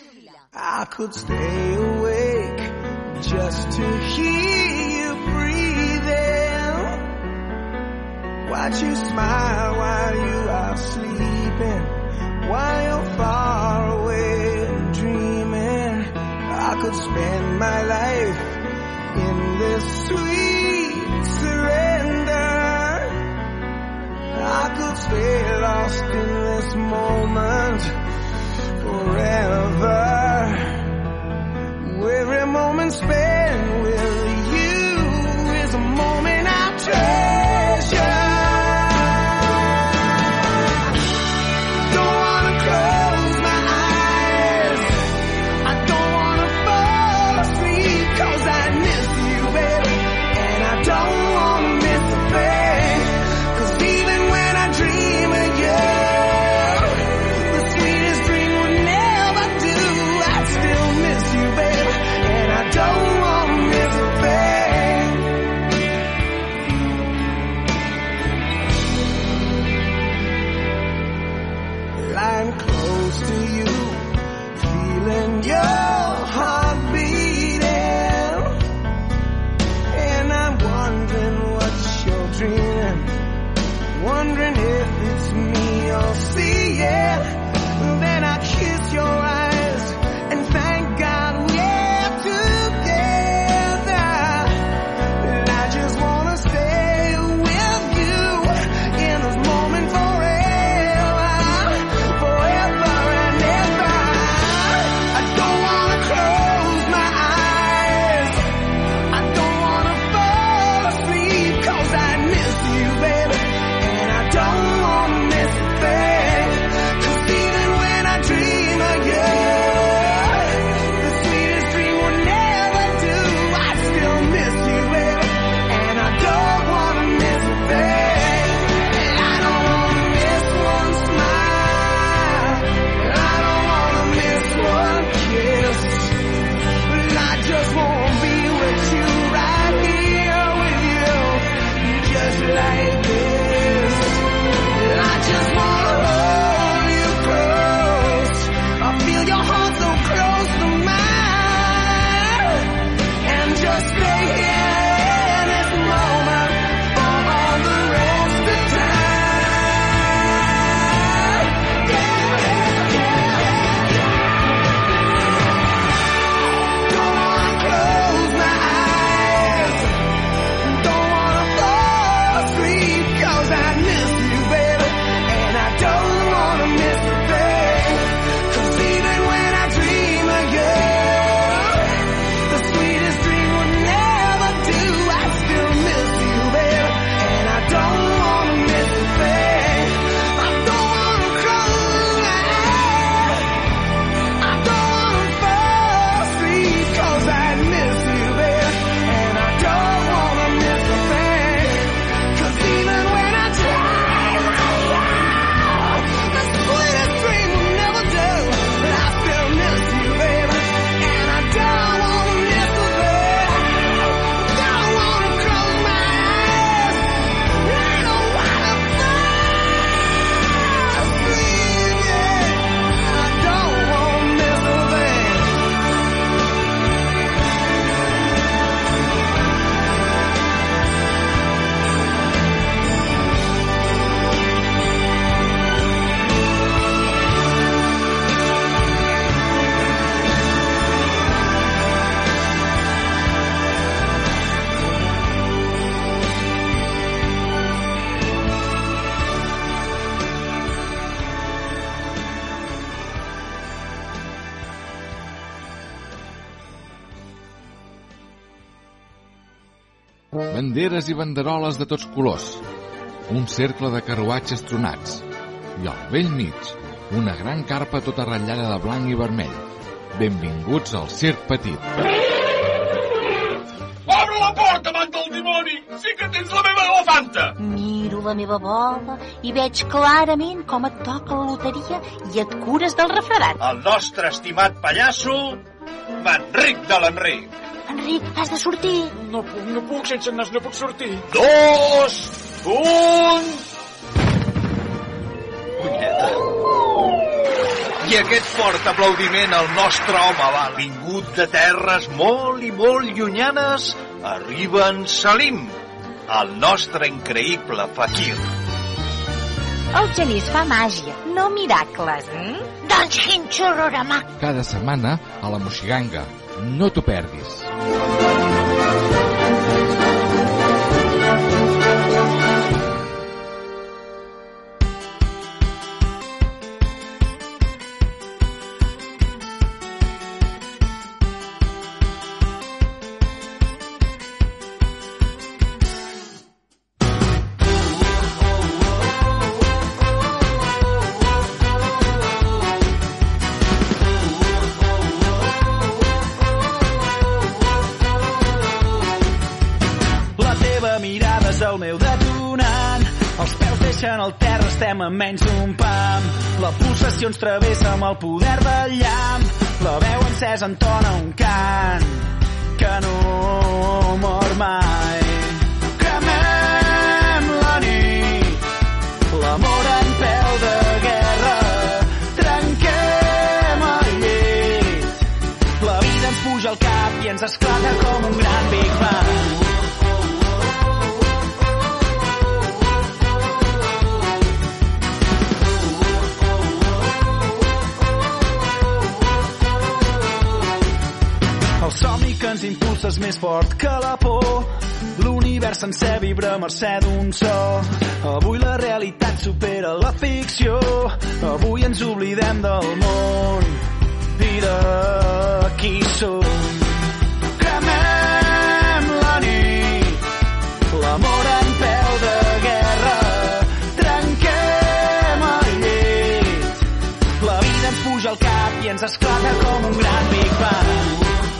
I could stay awake just to hear you breathing. Watch you smile while you are sleeping, while you're far away and dreaming. I could spend my life in this sweet surrender. I could stay lost in this moment forever. Every moment spent with you is a moment I treasure. Don't wanna close my eyes, I don't wanna fall asleep, 'cause I banderes i banderoles de tots colors, un cercle de carruatges tronats i al vell mig una gran carpa tota ratllada de blanc i vermell. Benvinguts al Circ Petit. Obre la porta, amant del dimoni! Sí que tens la meva elefanta! Miro la meva bola i veig clarament com et toca la loteria i et cures del refredat. El nostre estimat pallasso, Manric de l'Enric. Enric, has de sortir. No puc, sense nas no puc sortir. 2, 1... Punyeta. I aquest fort aplaudiment al nostre home val. Vingut de terres molt i molt llunyanes, arriba en Salim, el nostre increïble fakir. El Genís fa màgia, no miracles, Doncs quin xororama. Cada setmana a la Moixiganga. No t'ho perdis. El meu detonant, els peus deixen el terra, estem a menys d'un pam. La pulsació ens travessa amb el poder del llamp. La veu encesa entona un cant que no mor mai. Cremem la nit, l'amor en peu de guerra. Trenquem el llit, la vida ens puja al cap i ens esclata com un gran Big Bang. El somni que ens impulsa és més fort que la por. L'univers sencer vibra a mercè d'un so. Avui la realitat supera la ficció. Avui ens oblidem del món i de qui som. Cremem la nit, l'amor en peu de guerra. Trenquem el llit, la vida ens puja al cap i ens esclata com un gran Big Bang.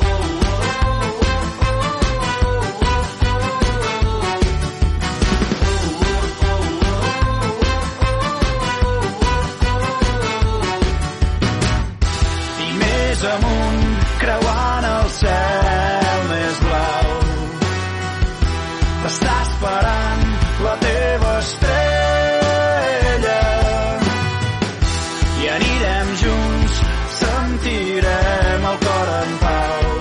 Amunt, creuant el cel més blau. Està esperant la teva estrella i anirem junts, sentirem el cor en pau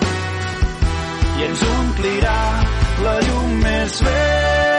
i ens omplirà la llum més vella.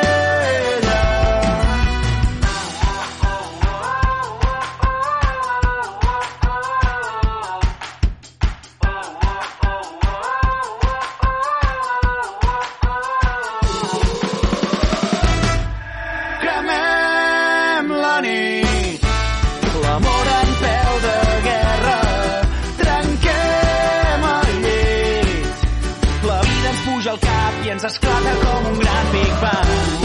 L'amor en peu de guerra, trenquem el llit, la vida ens puja al cap i ens esclata com un gran Big Bang.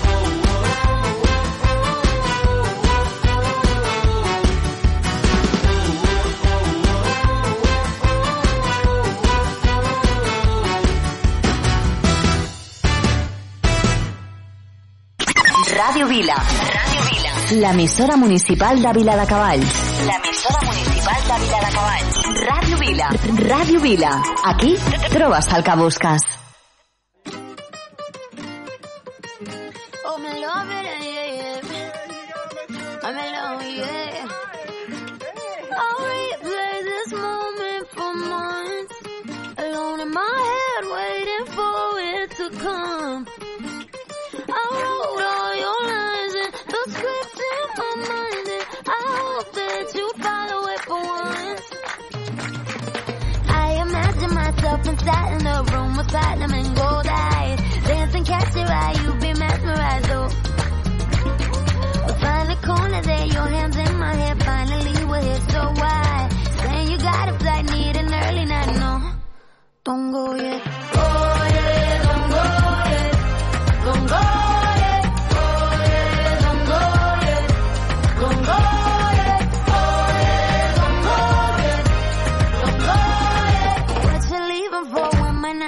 Ràdio Vila. L'emissora municipal de Viladecavalls. L'emissora municipal de Viladecavalls. Ràdio Vila. Ràdio Vila. Aquí trobes el que busques. Oh, me love it, yeah. I'm alone, yeah. I'll replay this moment for months. Alone in my head, waiting for it to come. I wrote all your lines and the script in my mind, and I hope that you follow it for once. I imagine myself inside in a room with platinum and gold eyes, dancing, catch your eye, you be mesmerized, oh. We'll find the corner there, your hands in my hair, finally we're here, so why? Saying you got a flight, need an early night, no, don't go yet. Oh yeah, don't go yet.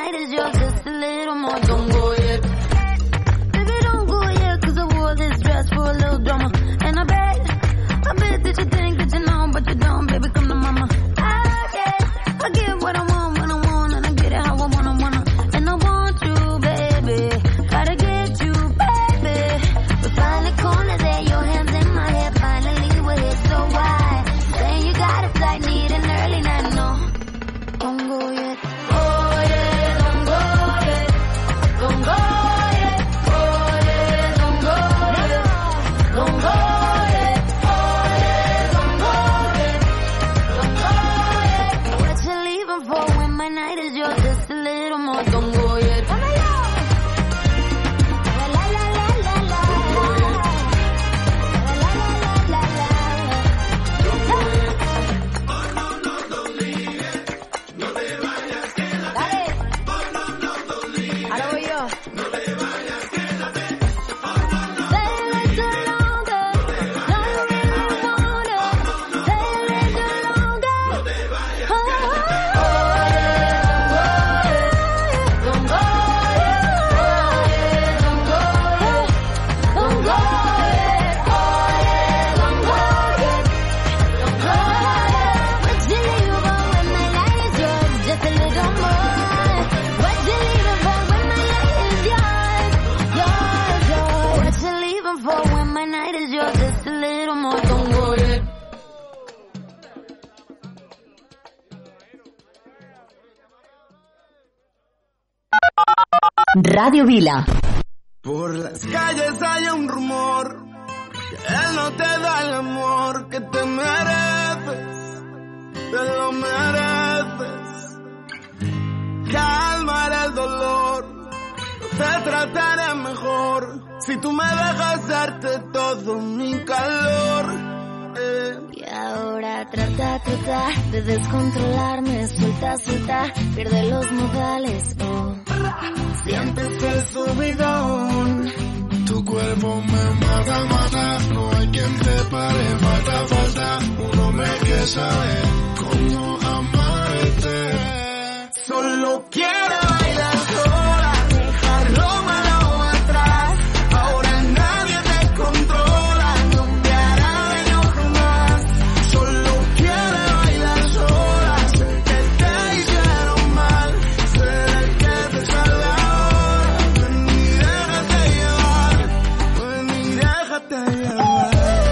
night is yours just a little more. Don't go yet. Baby, don't go yet, 'cause I wore this dress for a little drama. And I bet that you think that you know, but you don't, baby, come to mama. I get what I want when I want, and I get it how I wanna. And I want you, baby, gotta get you, baby. We find the corner there, your hands in my hair, finally we're here, so why? Saying you got a flight, need an early night, no. Don't go yet. Oh yeah, don't go yet. Don't go yet. Oh yeah, don't go yet. Don't go yet. Oh yeah, don't go yet. Don't go yet. What you leaving for when my night is yours? Just a little more. Don't go yet. La la la la la la. La la la la la la. Don't go yet. Ahora voy yo. No te vayas, quédate. Stay a little longer. No, you really want it. Stay a little longer. No te vayas, don't go yet. Don't go yet. Don't go yet. Oh yeah, don't go yet. Don't go yet. What you leaving for when my night is yours? Just a little more. What you leaving for when my night is yours? Yours. What you leaving for when my night is yours? Just a little more. Don't go yet. Radio Vila. Por las calles hay un rumor que él no te da el amor que te mereces, te lo mereces. Calmar el dolor, te trataré mejor si tú me dejas darte todo mi calor. Y ahora trata de descontrolarme, suelta, pierde los modales, oh. Sientes el subidón, tu cuerpo me mata, no hay quien te pare, falta un hombre que sabe cómo amarte. Solo quiero bailar sola, dejar lo malo atrás, ahora nadie te controla, no te hará daño jamás. Solo quiero bailar sola, sé que te hicieron mal, ser el que te salva ahora. Ven y déjate llevar, ven y déjate llevar.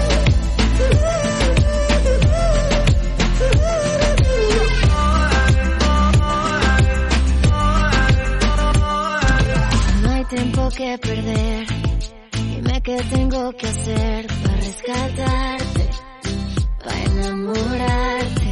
No hay tiempo que perder, dime qué tengo que hacer para rescatarte, para enamorarte.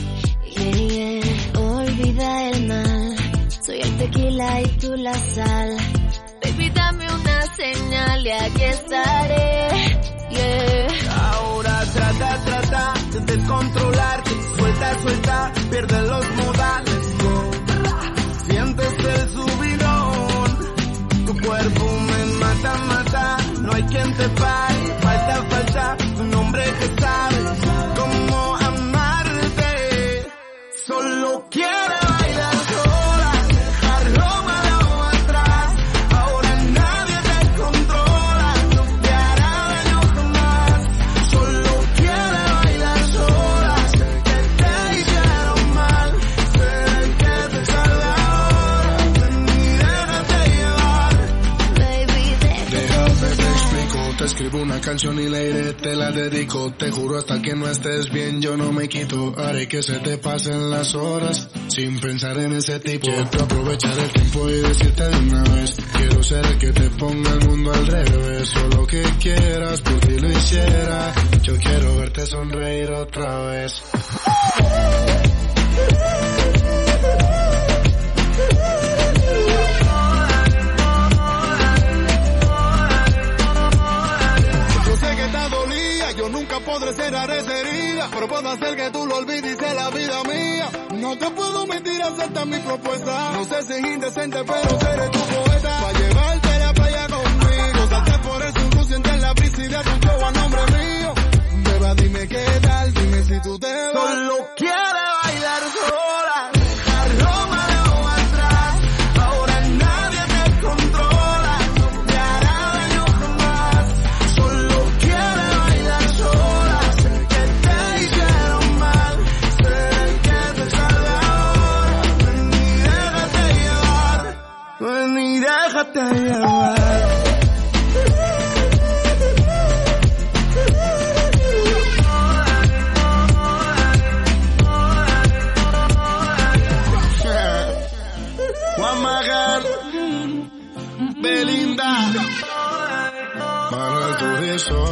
Olvida el mal, soy el tequila y tú la sal. Baby, dame una señal y aquí estaré. Ahora trata de descontrolarte, suelta, pierde los modales, go. Sientes el subidón, tu cuerpo me mata, no hay quien te pare, falta un hombre que sabe cómo amarte. Solo quiero bailar sola, dejar lo malo atrás, ahora nadie te controla, no te hará daño jamás. Solo quiero bailar sola, sé que te hicieron mal, ser el que te salva ahora, ven y déjate llevar. Baby, Déjame te explico, te escribo una canción y la iré, te la dedico. Te juro hasta que no estés bien yo no me quito. Haré que se te pasen las horas sin pensar en ese tipo. Quiero aprovechar el tiempo y decirte de una vez, quiero ser el que te ponga el mundo al revés. Solo que quieras, por ti lo hiciera. Yo quiero verte sonreír otra vez. Yo sé que te dolía, yo nunca podré cerrar esa herida, pero puedo hacer que tú lo olvides y sea la vida mía. No te puedo mentir, acepta mi propuesta. No sé si es indecente, pero seré tu poeta. Pa' llevarte a la playa conmigo, salte por el sur, sientes la brisa y de tu flow a nombre mío. Beba, dime qué tal, dime si tú te vas. Solo quiero bailar sola, dejar lo malo atrás, Ven y déjate llevar. Juan Magán, Belinda, Manuel Turizo,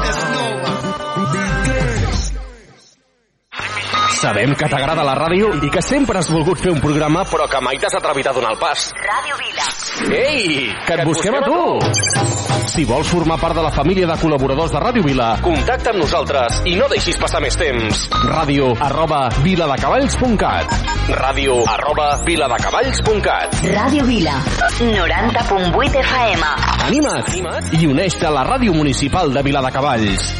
Sabem que t'agrada la ràdio i que sempre has volgut fer un programa però que mai t'has atrevit a donar el pas. Ràdio Vila. Ei, que et busquem a tu! Si vols formar part de la família de col·laboradors de Ràdio Vila, contacta amb nosaltres i no deixis passar més temps. Ràdio@viladecavalls.cat Ràdio@viladecavalls.cat Ràdio Vila, 90.8 FM. Anima't i uneix-te a la ràdio municipal de Viladecavalls.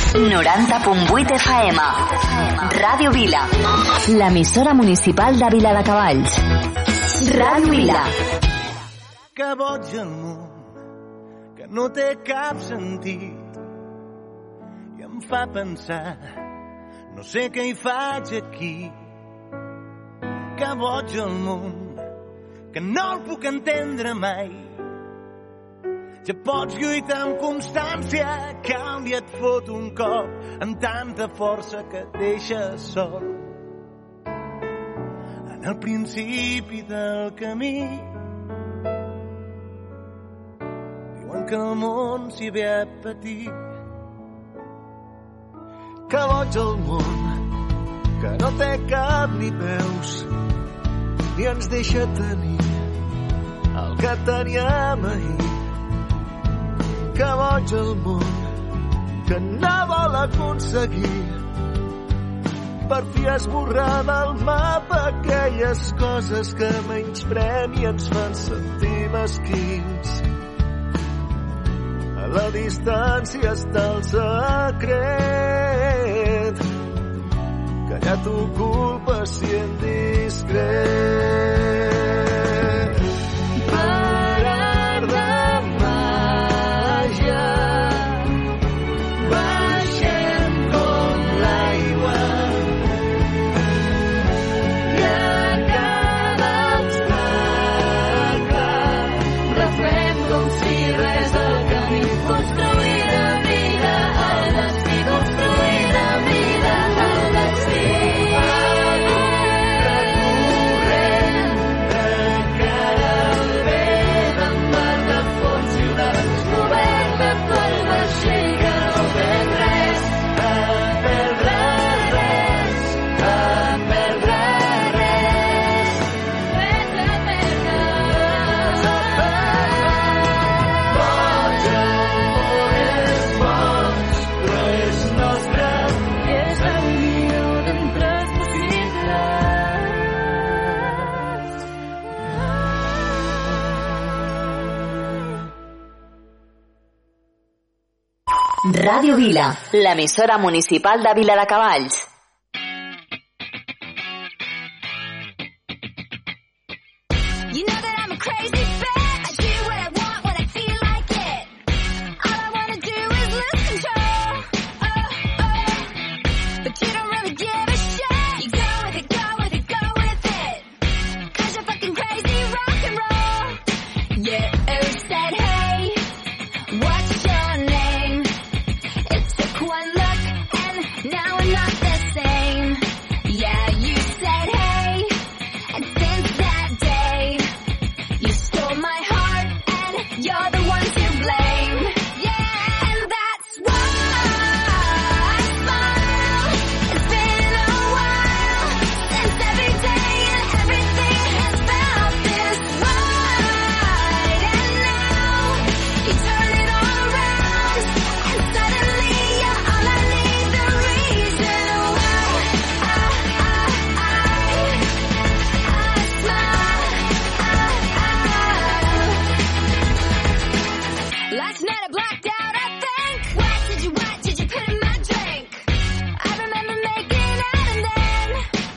90.8 FM. Ràdio Vila. L'emissora municipal de Viladecavalls. Ràdio Vila. Que boig el món, que no té cap sentit, i em fa pensar, no sé què hi faig aquí. Que boig el món, que no el puc entendre mai. Ja pots lluitar amb constància, canvia et fot un cop amb tanta força que et deixa sol. En el principi del camí diuen que el món s'hi ve a patir. Que boig el món, que no té cap ni peus, ni ens deixa tenir el que teníem ahir. Que boig el món, que no vol aconseguir per fi esborrar del mapa aquelles coses que menysprem i ens fan sentir mesquins. A la distància està el secret, que ja t'ocupa sent discret. Parar de màgia, baixem com l'aigua, i a cada obstacle refem com si res del camí. Construir la vida al destí, construir la vida al destí. Recorrent de cara al vent amb mar de fons i onades, coberta pel vaixell que no perd res, a perdre res, a perdre res. Res a perdre. Boig, el món és boig, però és nostre i és la millor d'entre els possibles. Ràdio Vila, l'emissora municipal de Viladecavalls. You know that I'm a crazy bitch. I do what I want when I feel like it. All I wanna do is lose control. But you don't really give a shit. You go with it, go with it, go with it. 'Cause you're fucking crazy rock and roll. You said, hey, what's your name? It took one look and now we're not the same. Yeah, you said, hey, and since that day, you stole my heart and you're the one to blame. Yeah, and that's why I smile. It's been a while since every day and everything has felt this right. And now you turn it all around and suddenly you're all I need, the reason why I smile. Last night I blacked out, I think. What did you put in my drink? I remember making out and then,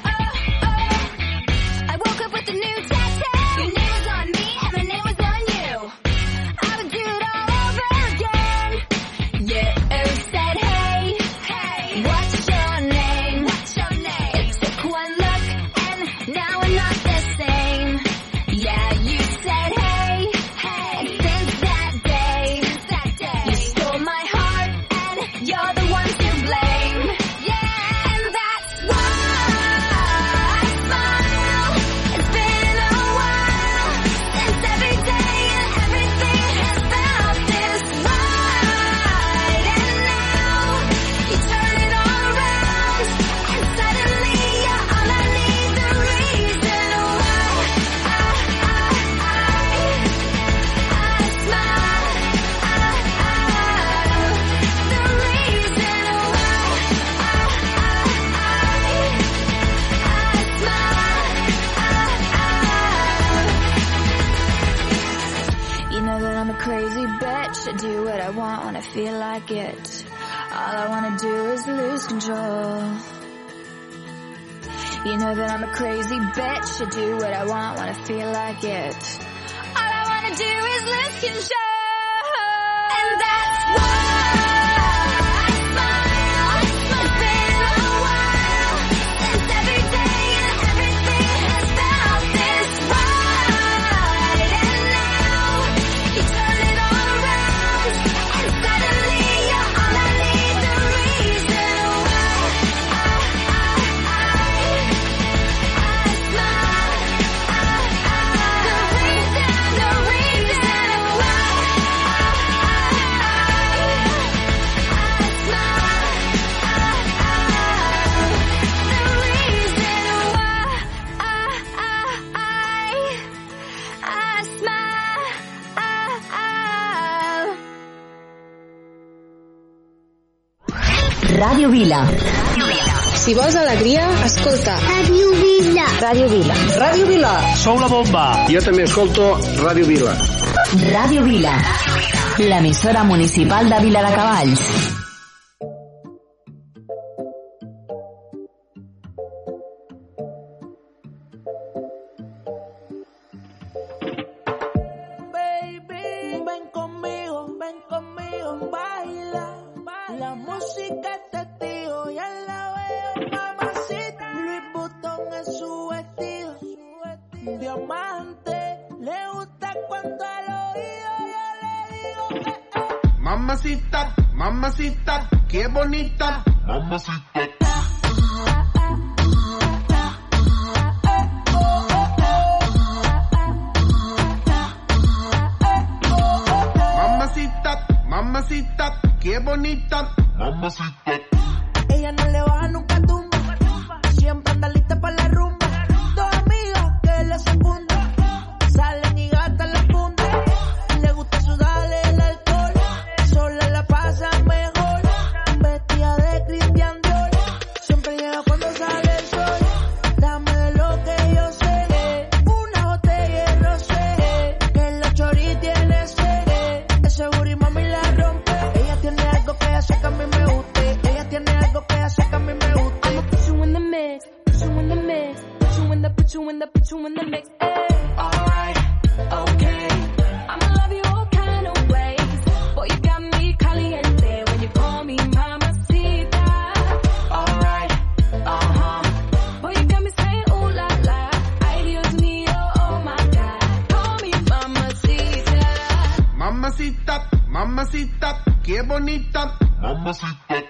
I woke up with a new tattoo. Your name was on me and my name was on you. I would do it all over again. You said, hey, what's your name? What's your name? It took one look and now we're not the same. Yeah, you said, hey, and since that day, you stole my heart and you're the one to blame. Yeah, and that's why I smile. It's been a while since every day and everything has felt this right. And now you turn it all around and suddenly you're all I need, the reason why I smile. The reason why You know that I'm a crazy bitch. I do what I want when I feel like it. All I wanna do is lose control. You know that I'm a crazy bitch. I do what I want when I feel like it. All I wanna do is lose control. And that's why I smile. It's been a while since every day and everything has felt this right. And now you turn it all around, and suddenly you're all I need. The reason why Ràdio Vila. Si vols alegria, escolta. Ràdio Vila. Ràdio Vila. Ràdio Vila. Sou la bomba. Jo també escolto Ràdio Vila. Ràdio Vila. L'emissora municipal de Viladecavalls. La música es testigo, ya la veo, mamacita. Louis Vuitton es su vestido, diamante. Le gusta cuando al oído yo le digo Mamacita, mamacita, qué bonita. Mamacita. Mamacita, mamacita, qué bonita. Mamacita. Ella no le baja nunca tumba, siempre anda lista para la rumba. Dos amigas que le secundan, salen y gastan la funda. Le gusta sudarle el alcohol, sola la pasa mejor. Vestida de Christian Dior, siempre llega cuando sale el sol. Dame de lo que yo sé, una botella de rosé, que la chori tiene sed. Ese booty mami la rompe. Ella tiene algo que hace que a mí me guste. Ella tiene algo que hace que a mí me guste. I'ma put you in the mix, put you in the mix, put you in the, put you in the, put you in the mix. Alright, okay. I'ma love you all kind of ways. Boy, you got me caliente when you call me mamacita. Alright, boy, you got me saying ooh la la. Ay, Dios mío, oh my God. Call me mamacita. Mamacita, mamacita, qué bonita. Mamacita.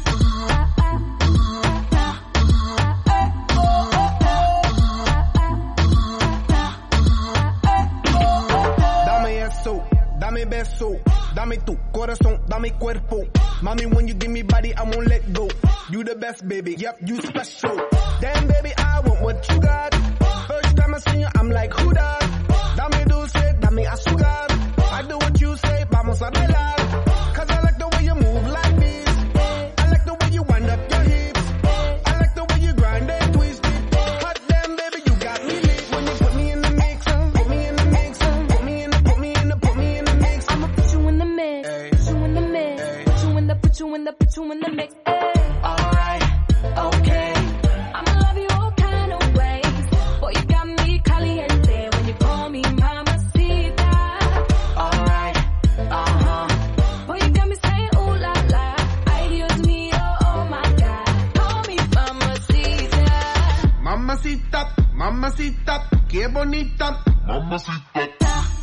Dame eso, dame beso, dame tu corazón, dame cuerpo. Mami, when you give me body, I won't let go. You the best, baby, yep, you special. Damn, baby, I want what you got. First time I see you, I'm like, who that? Dame dulce, dame azúcar. I do what you say, vamos a bailar. Cause I like the way you move like this. I like the way you wind up your hips. I like the way you grind and twist it. Hot damn, baby, you got me lit. When you put me in the mix, put me in the mix, put me in the, put me in the, put me in the mix. I'ma put you in the mix, put you in the mix, put you in the, put you in the, put you in the mix. Alright, okay. I'ma love you all kind of ways. Boy, you got me caliente when you call me mamacita. Alright, boy, you got me saying ooh la la. Ay, Dios mío, oh my God. Call me mamacita. Mamacita, mamacita, qué bonita. Mamacita.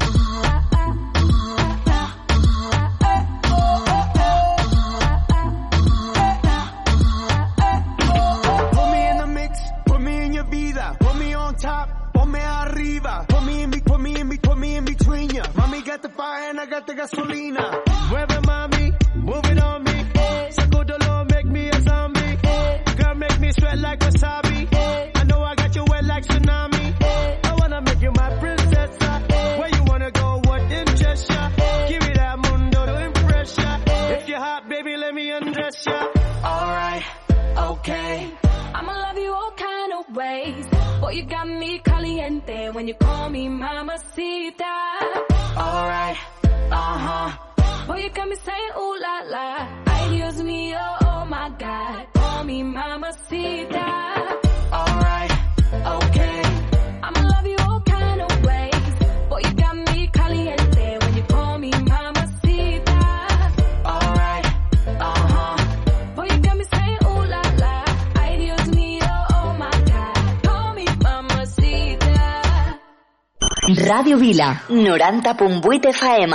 Put me in the mix, put me in your vida. Put me on top, ponme arriba. Put me in, put me in, put me in between ya. Mami got the fire and I got the gasolina. Mueve mami, move it on me. Sacudolo, make me a zombie. Girl, make me sweat like wasabi. I know I got you wet like tsunami. I wanna make you my princess. Where you wanna go, what interests ya? Give me that mundo to impress ya. If you're hot, baby, let me undress ya. Alright, okay. I'ma love you all kind of ways. Boy, you got me caliente when you call me mamacita. Alright, Boy, you got me saying ooh la la. Ay, Dios mío, oh my God. Call me mamacita. Alright, okay. I'ma love you all kind of ways. Boy, you got me caliente when you call me mamacita. Alright, boy, you got me saying ooh la la. Ay, Dios mío, oh my God. Call me mamacita. Ràdio Vila, 90.8 FM.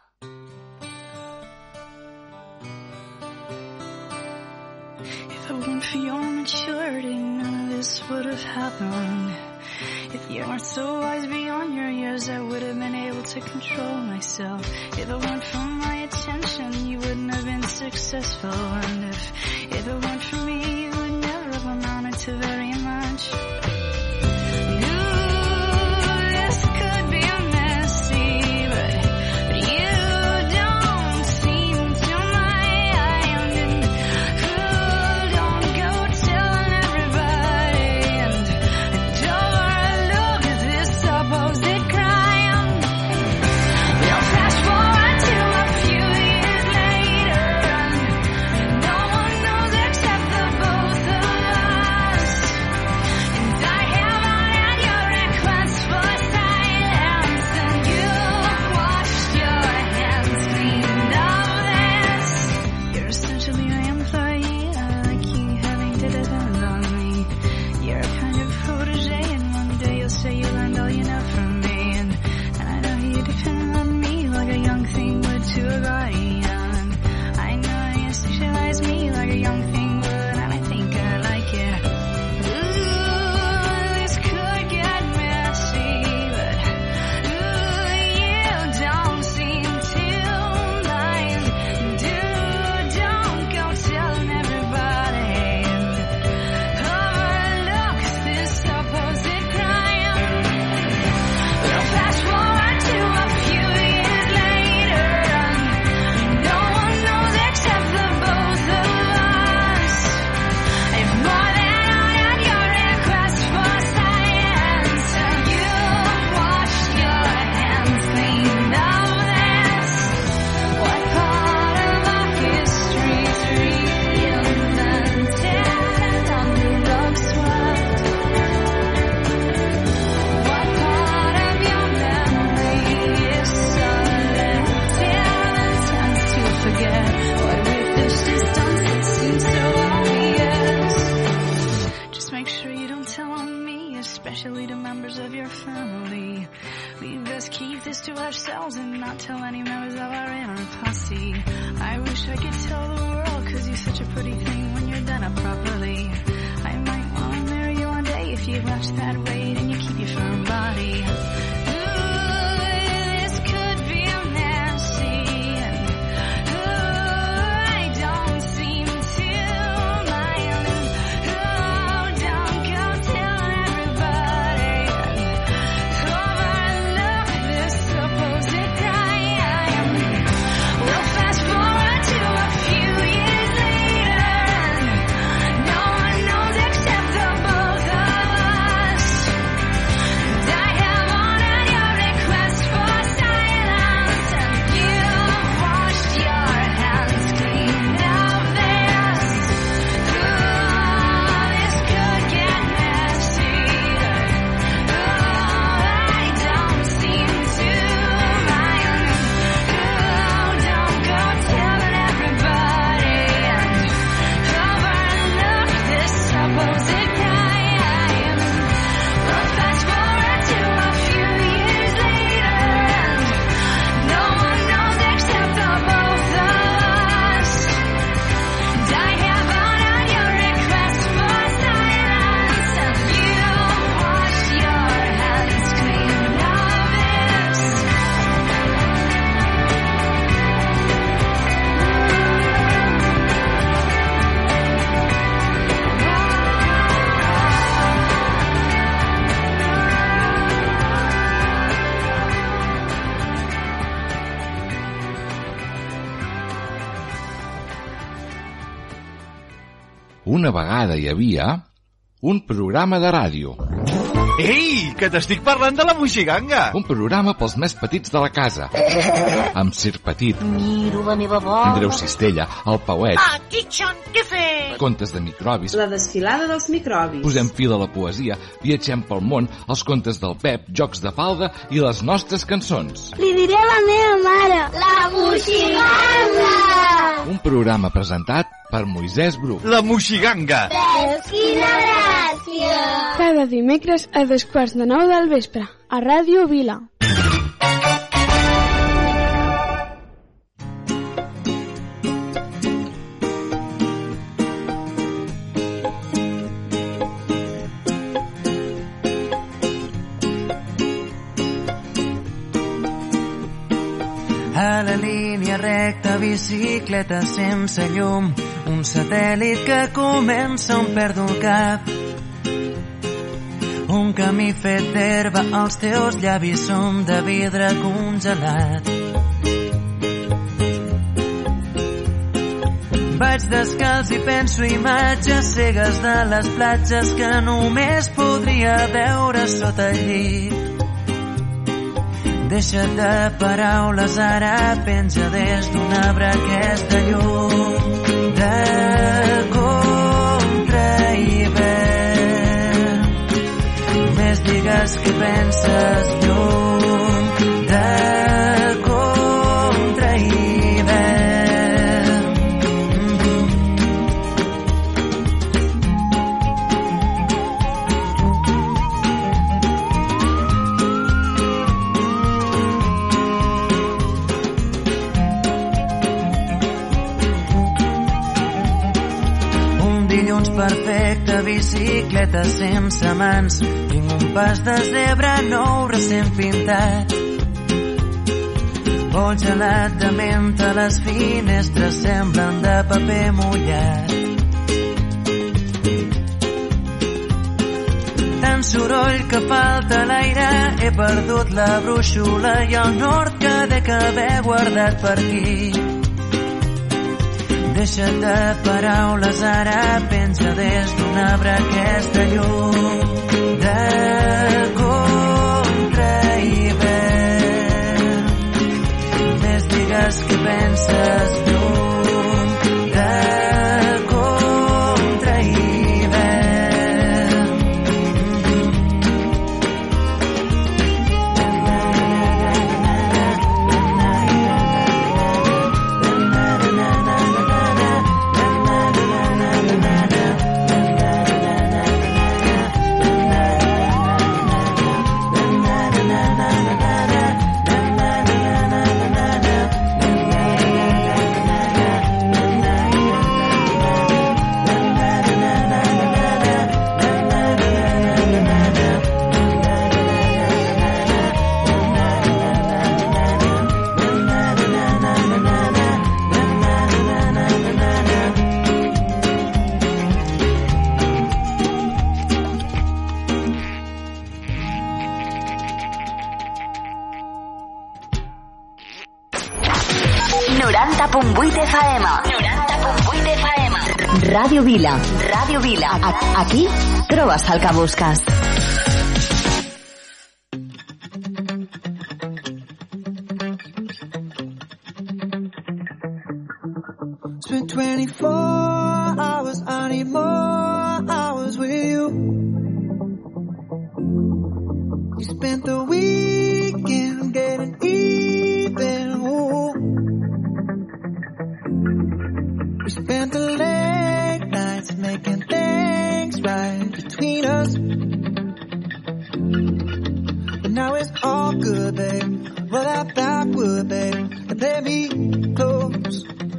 If it weren't for your maturity, none of this would have happened. If you weren't so wise beyond your years, I would have been able to control myself. If it weren't for my attention, you wouldn't have been successful. And if it weren't for me, you would never have amounted to very much. Una vegada hi havia un programa de ràdio. Ei, que t'estic parlant de la Moixiganga. Un programa pels més petits de la casa. Amb Sir Petit, Miro la meva bola. Andreu Cistella, el Pauet, Kitchen, què fes? contes de microbis, La desfilada dels microbis. posem fil a la poesia, viatgem pel món, els contes del Pep, jocs de falda i les nostres cançons. Li diré a la meva mare. La Moixiganga! Un programa presentat per Moisès Bru. La Moixiganga. Veus quina gràcia! Cada dimecres a 9:15 del vespre, a Ràdio Vila. A la línia recta, bicicleta sense llum, un satèl·lit que comença on perdo el cap. Un camí fet d'herba, els teus llavis són de vidre congelat. Vaig descalç i penso imatges cegues de les platges que només podria veure sota el llit. Deixa't de paraules, ara penja des d'un arbre aquesta llum de contra-hivern. Només digues què penses, llum de contra-hivern. Perfecte, bicicleta sense mans, tinc un pas de zebra nou recent pintat. Vol gelat de menta, les finestres semblen de paper mullat. Tant soroll que falta l'aire, he perdut la brúixola i el nord que dec haver guardat per aquí. Deixa't de paraules, ara penja des d'un arbre aquesta llum de contra-hivern. Només digues què penses, llum de contra-hivern. Ràdio Vila. Ràdio Vila. Aquí trobes el que busques. Spent 24 hours, I need more hours with you. You spent the weekend getting even. Ooh. We spent the late nights making things right between us. But now it's all good, babe. Roll that backward, babe, and play me close.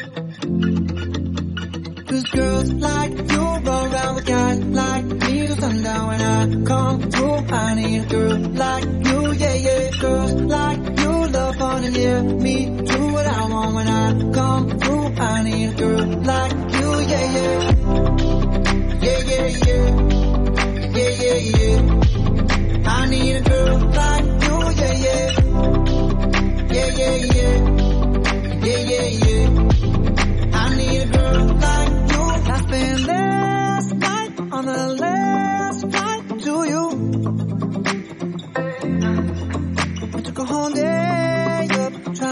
'Cause girls like you run around with guys like me till sundown. When I come through, I need a girl like you, yeah, yeah. Girls like you love fun and yeah, me do what I want. When I come through, I need a girl like you, yeah, yeah. Yeah, yeah, yeah. Yeah, yeah, yeah. I need a girl like you, yeah, yeah. Yeah, yeah, yeah. Yeah, yeah, yeah. I need a girl like you. I spent last night on the last flight to you.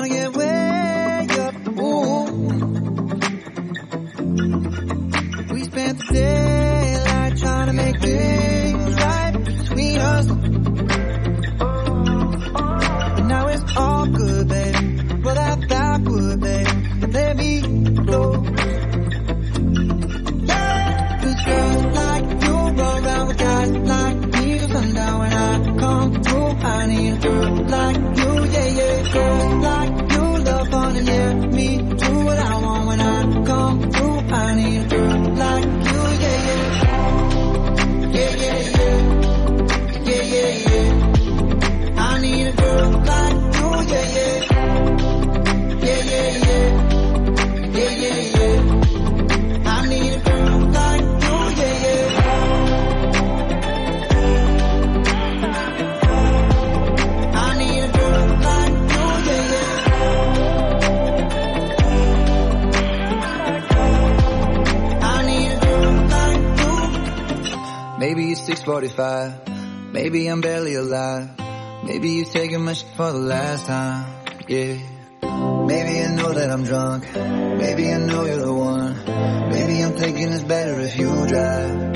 wanna get way up. Ooh. We spent the daylight trying to make things right between us. But now it's all good, baby. Well, I thought would, baby. Let me go. Cause girls like you roll around with guys like me till sundown. When I come through, I need a girl like you, yeah, yeah. Girls like you love fun and yeah, me do what I want. When I come through, I need a girl like you, yeah, yeah. Yeah, yeah, yeah. Yeah, yeah, yeah. I need a girl like you, yeah, yeah. Yeah, yeah, yeah. Yeah, yeah, yeah. I need a girl like you, yeah, yeah. I need a girl like you, yeah, yeah. I need a girl like you. Maybe it's 6:45. Maybe I'm barely alive. Maybe you're taking my shit for the last time. Yeah. Maybe I know that I'm drunk. Maybe I know you're the one. Maybe I'm thinking it's better if you drive.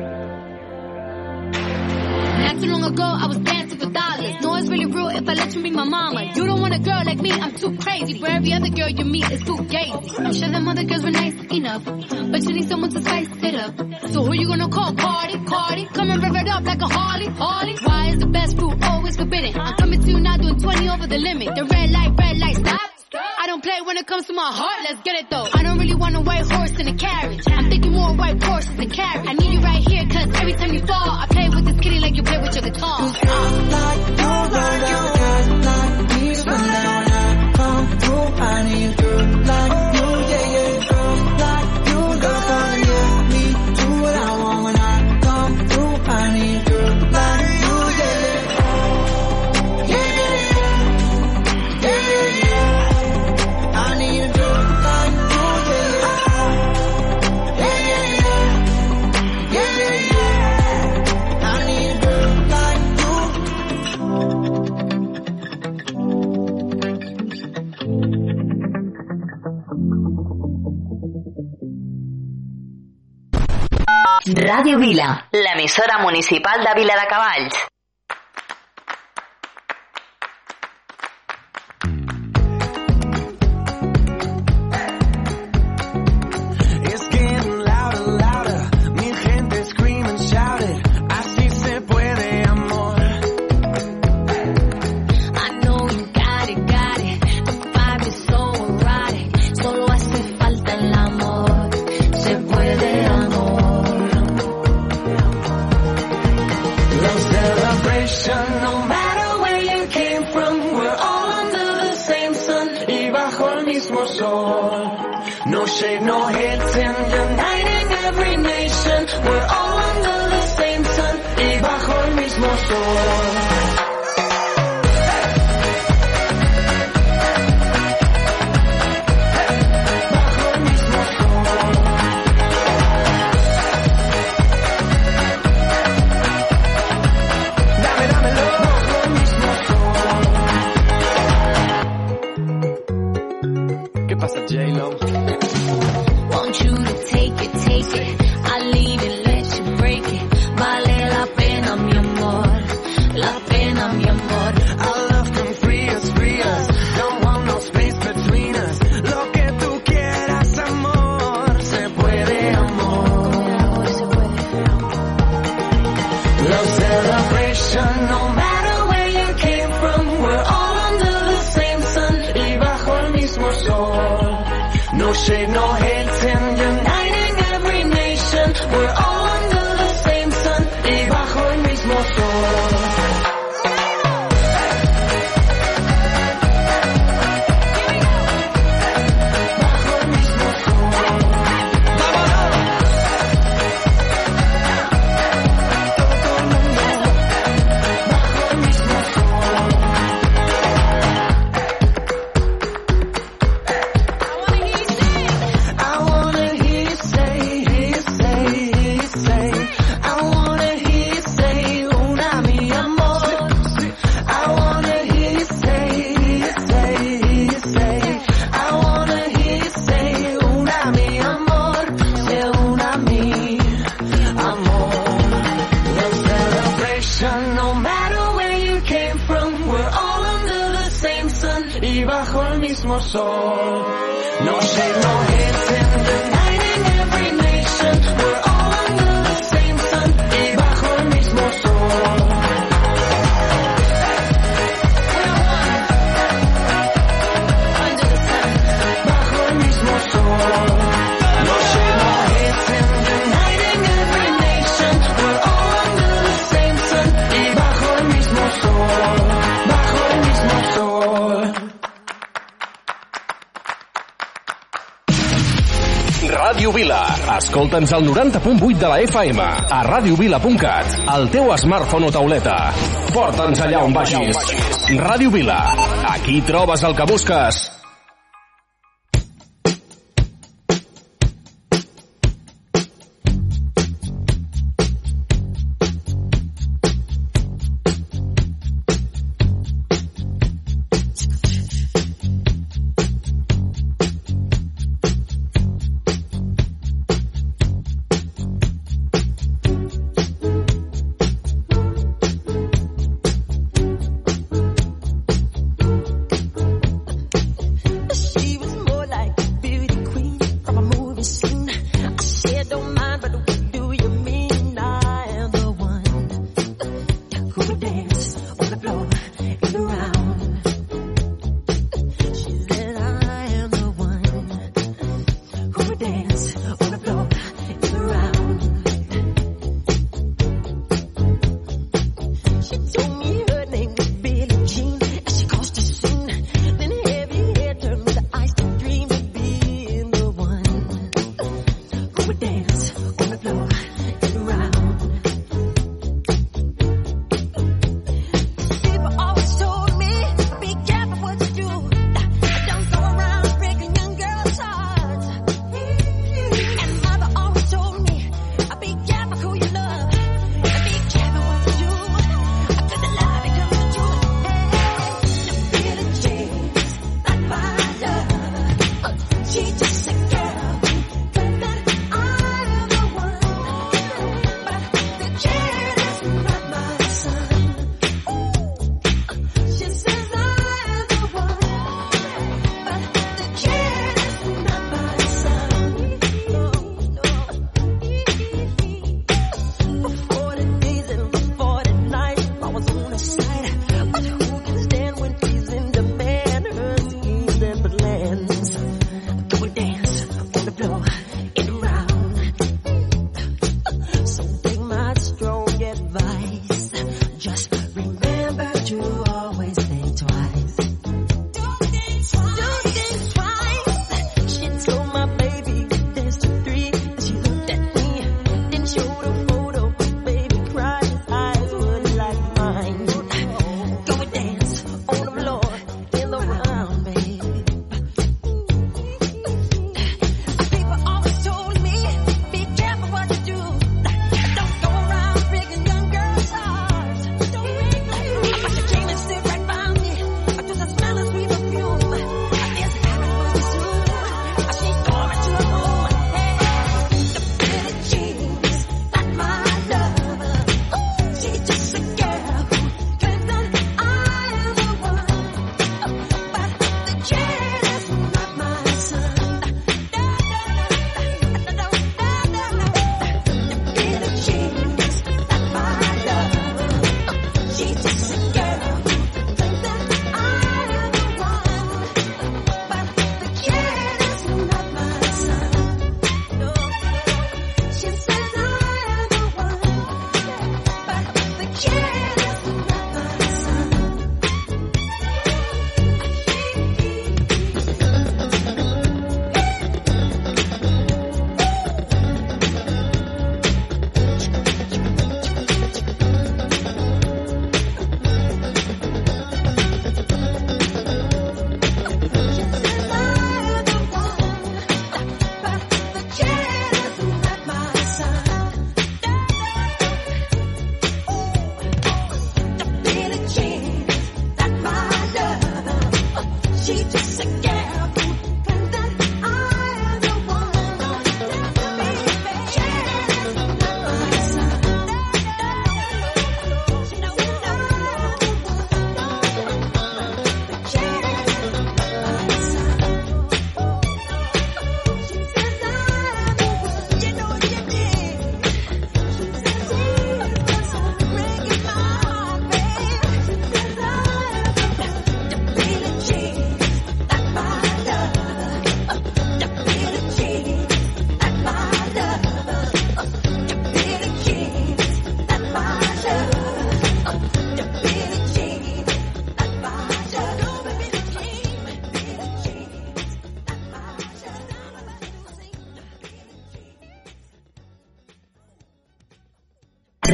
Not too long ago, I was dancing for dollars. No, it's really real if I let you be my mama. You don't want a girl like me, I'm too crazy. For every other girl you meet is too gazy. I'm sure them other girls were nice enough, but you need someone to spice it up. So who you gonna call? Cardi, Cardi. Come and rev it up like a Harley, Harley. Why is the best fruit always forbidden? I'm coming to you now doing 20 over the limit. The red light, stop. I don't play when it comes to my heart, let's get it though. I don't really want a white horse in a carriage. I'm thinking more white horses than carriage. I need you right here, cause every time you fall, I play with this kitty like you play with your guitar. Like you, like you, like me, so now when I come through, I need a girl like you, yeah, yeah. Girls like you, love fun, yeah. Me do what I want when I come through, I need a girl like you, yeah, yeah. Yeah, yeah, yeah. Yeah, yeah, yeah. I need a girl like you, yeah, yeah. Yeah, yeah, yeah. Yeah, yeah, yeah. I need a girl like you. Ràdio Vila, l'emissora municipal de Viladecavalls. It's getting louder, louder. Mi gente scream and shout it. Así se puede, amor. I know you got it, the vibe is so erotic. Solo hace falta el amor, se puede amor. Love celebration, no matter where you came from. We're all under the same sun y bajo el mismo sol. No shade, no hating, uniting every nation. We're all under the same sun y bajo el mismo sol. ¿Qué pasa, J-Lo? Want you to take it, I'll lead it, let you break it. Vale la pena, mi amor, la pena, mi amor. Our love can free us, don't want no space between us. Lo que tú quieras, amor, se puede, amor. Love celebration, no matter where you came from. We're all under the same sun y bajo el mismo sol. No shade, no hating, uniting every nation. We're all under the same sun y bajo el mismo sol. I wanna sol. No shade, no hate in the night in every nation. We're all under the same sun y bajo el mismo sol. Under the sun, bajo el mismo sol. No shade, no hate in the night in every nation. We're all under the same sun y bajo el mismo sol. Bajo el mismo sol. Ràdio Vila. Escolta'ns al 90.8 de la FM, a radiovila.cat, al teu smartphone o tauleta. Porta'ns allà on vagis. Ràdio Vila. Aquí trobes el que busques.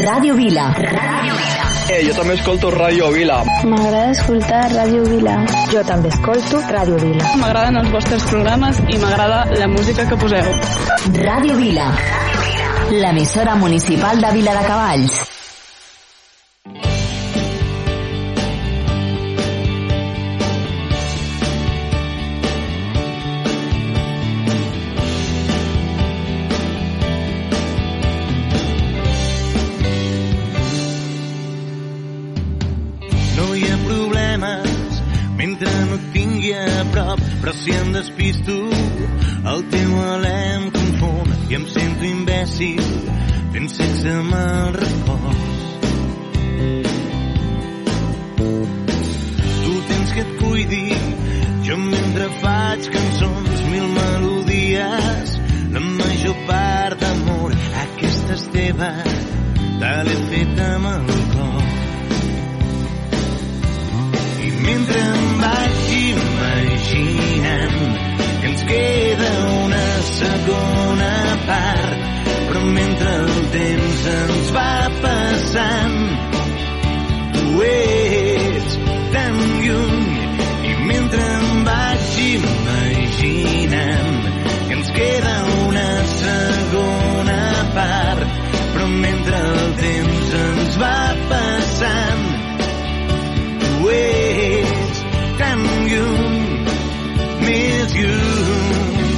Ràdio Vila. Jo també escolto Ràdio Vila. M'agrada escoltar Ràdio Vila. Jo també escolto Ràdio Vila. M'agraden els vostres programes i m'agrada la música que poseu. Ràdio Vila, l'emissora municipal de Viladecavalls. Però si em despisto, el teu alè em confon i em sento imbècil fent sexe amb el repòs. Tu tens que et cuidi, jo mentre faig cançons, 1000 melodies, la major part d'amor, aquesta és teva, te l'he fet amb el cor. I mentre em vaig imaginant que ens queda una segona part, però mentre el temps ens va passant, tu ets tan lluny. I mentre em vaig imaginant que ens queda una segona part, però mentre el temps ens va passant, tu ets tan lluny, més lluny.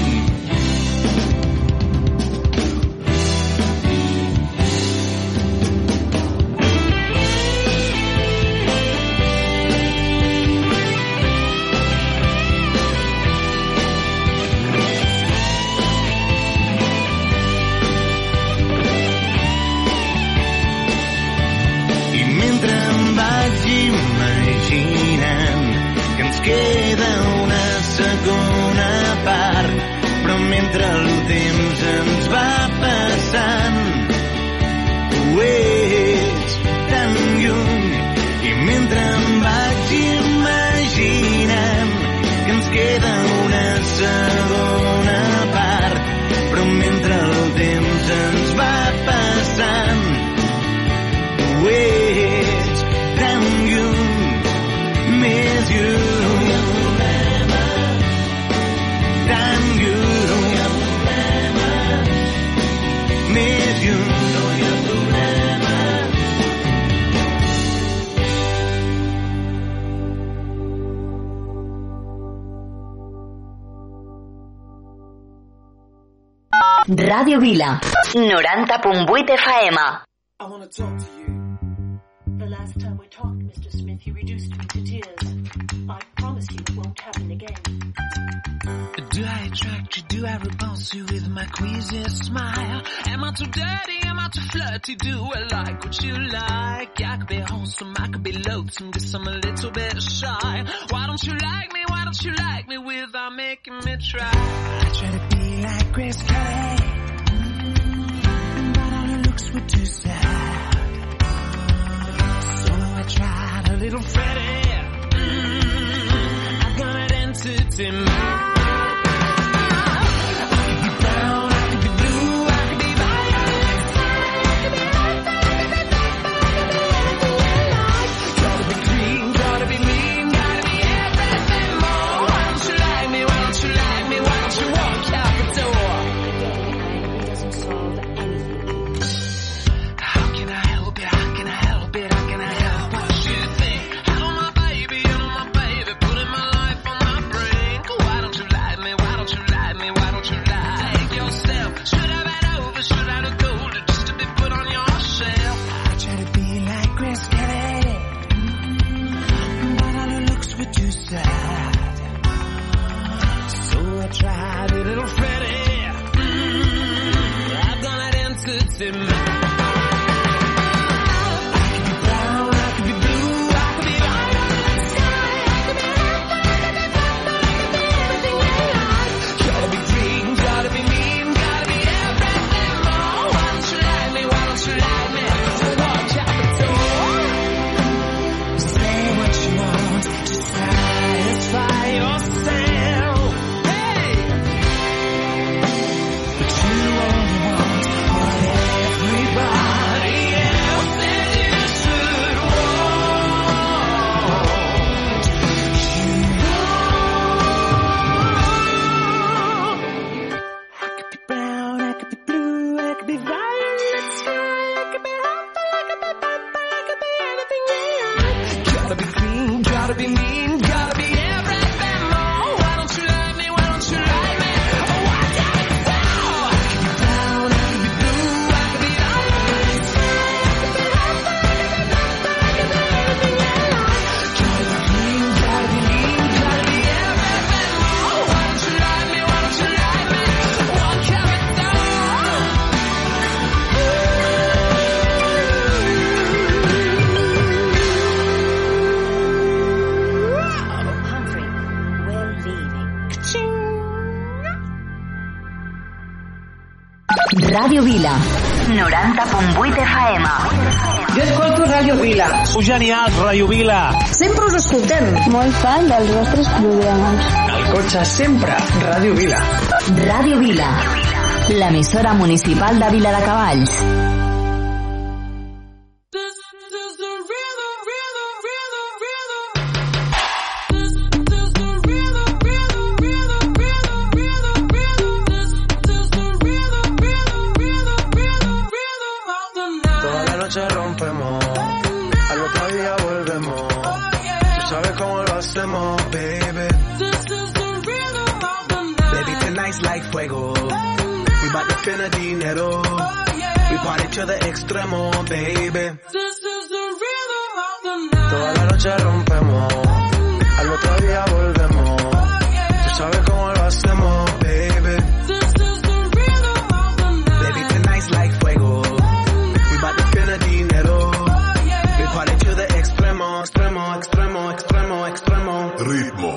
I mentre em vaig imaginant que ens queda una segona part, però mentre el temps ens va passant, tu ets tan lluny. I mentre em vaig imaginant que ens queda una segona part, però mentre el temps ens va passant, tu ets tan lluny, més lluny. Tan lluny, més lluny. Ràdio Vila, 90.8 FM. I want to talk to you. The last time we talked, Mr. Smith, you reduced me to tears. I promise you it won't happen again. Do I attract you? Do I repulse you with my queasy smile? Am I too dirty? Am I too flirty? Do I like what you like? I could be wholesome, I could be loathsome, guess I'm a little bit shy. Why don't you like me? Why don't you like me without making me try? I try to be like Grace Kelly, but all her looks were too sad. So I tried a little Freddie. I got an entity mind. Tried a little Freddie. I've got an entity mind. I could be brown, I could be blue, I could be light on the sky, I could be red, I could be purple, I could be everything you like. Gotta be green, gotta be mean, gotta be everything more. Why don't you like me? Why don't you like me? So watch out the door. Say what you want to satisfy yourself. But you only want what everybody Ràdio Vila, 90.8 FM. Jo escolto Ràdio Vila. Sou genial, Ràdio Vila. Sempre us escoltem. Molt fan dels vostres programes. Al cotxe sempre, Ràdio Vila. Ràdio Vila, l'emissora municipal de Viladecavalls. Dinero, we party to the extremo, baby. Toda la noche rompemos, al otro día volvemos. Tú sabes cómo lo hacemos, baby. Baby, tonight's like fuego. We bout to spend the dinero. We party to the extremo, extremo, extremo, extremo, extremo. Ritmo.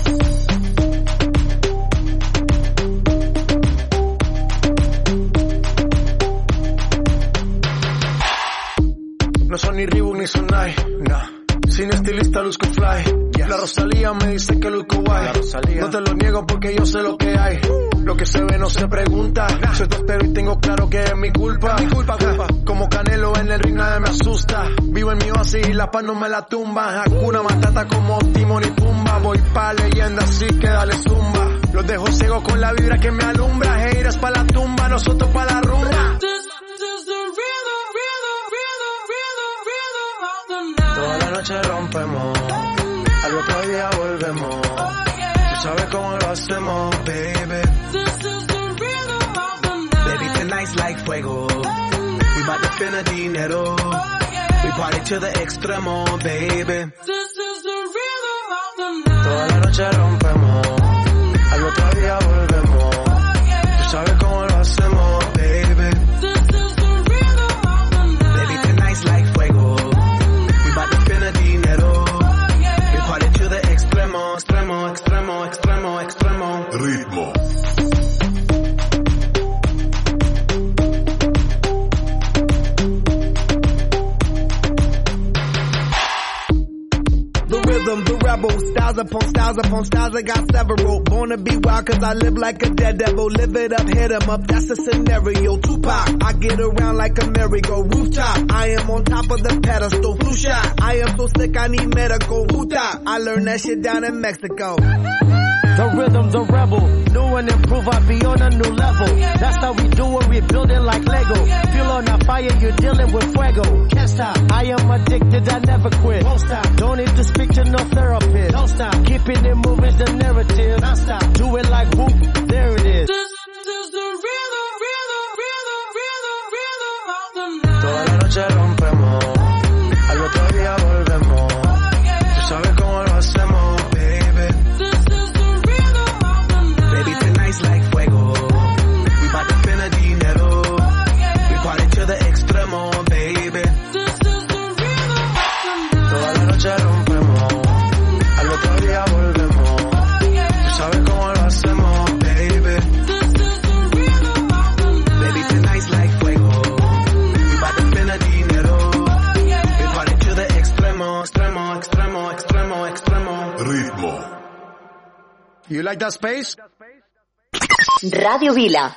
No son ni Reebok ni Sonai, nah. Sin estilista luzco fly. Yes. La Rosalía me dice que luzco guay. No te lo niego porque yo sé lo que hay. Lo que se ve no se pregunta. Nah. Soy tostero y tengo claro que es mi culpa. Mi culpa. Como Canelo en el ring nadie me asusta. Vivo en mi oasis y la paz no me la tumba. Hakuna Matata como Timon y Pumba. Voy pa' leyenda así que dale zumba. Los dejo ciego con la vibra que me alumbra. Haters pa' la tumba, nosotros pa' la rumba. Toda la noche rompemos, al otro día volvemos. Tú sabes cómo lo hacemos, baby. Baby, tonight's like fuego. We bout to spend the dinero. We party to the extremo, baby. Toda la noche rompemos, al otro día volvemos. Tú sabes cómo lo hacemos, baby. Baby, tonight's like fuego. Dinero, we party to the extremo, extremo, extremo, extremo, extremo. Ritmo. The rhythm, the rebel, styles upon styles upon styles, I got several. Born to be wild cause I live like a dead devil. Live it up, hit 'em up, that's a scenario. Tupac, I get around like a merry-go. Rooftop, I am on top of the pedestal. Flu shot, I am so sick I need medical. Hootah, I learned that shit down in Mexico. The rhythm, the rebel. New and improve, I be on a new level. That's how we do it, we build it like Lego. Feel on a fire, you're dealing with fuego. Can't stop, I am addicted, I never quit. Won't stop, don't need to speak to no therapist. Don't stop, keeping it moving's the narrative. Don't stop, do it like whoop, there it is. Toda la noche rompemos, al otro día volvemos. Tú sabes cómo lo hacemos, baby. Baby, tonight's like fuego. We bout to spend the dinero. We party to the extremo, baby. Toda la noche rompemos, al otro día volvemos. Tú sabes cómo lo hacemos, baby. Baby, tonight's like fuego. We bout to spend the dinero. We party to the extremo, extremo, extremo, extremo, extremo. Ritmo. You like that space? Ràdio Vila.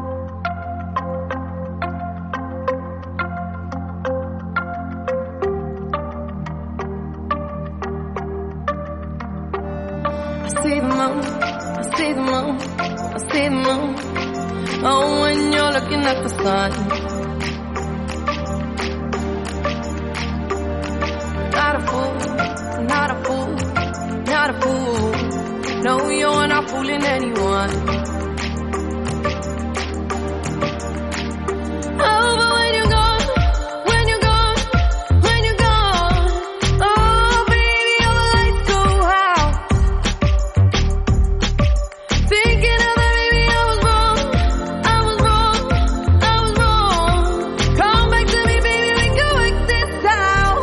I see the moon, I see the moon, I see the moon. Oh, when you're looking at the sun. Not a fool, not a fool, not a fool. No, you're not fooling anyone. Oh, but when you're gone, when you're gone, when you're gone, oh, baby, all the lights go out. Thinking of it, baby, I was wrong, I was wrong, I was wrong. Come back to me, baby, we can work this out.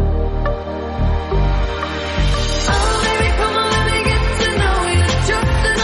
Oh, baby, come on, let me get to know you just a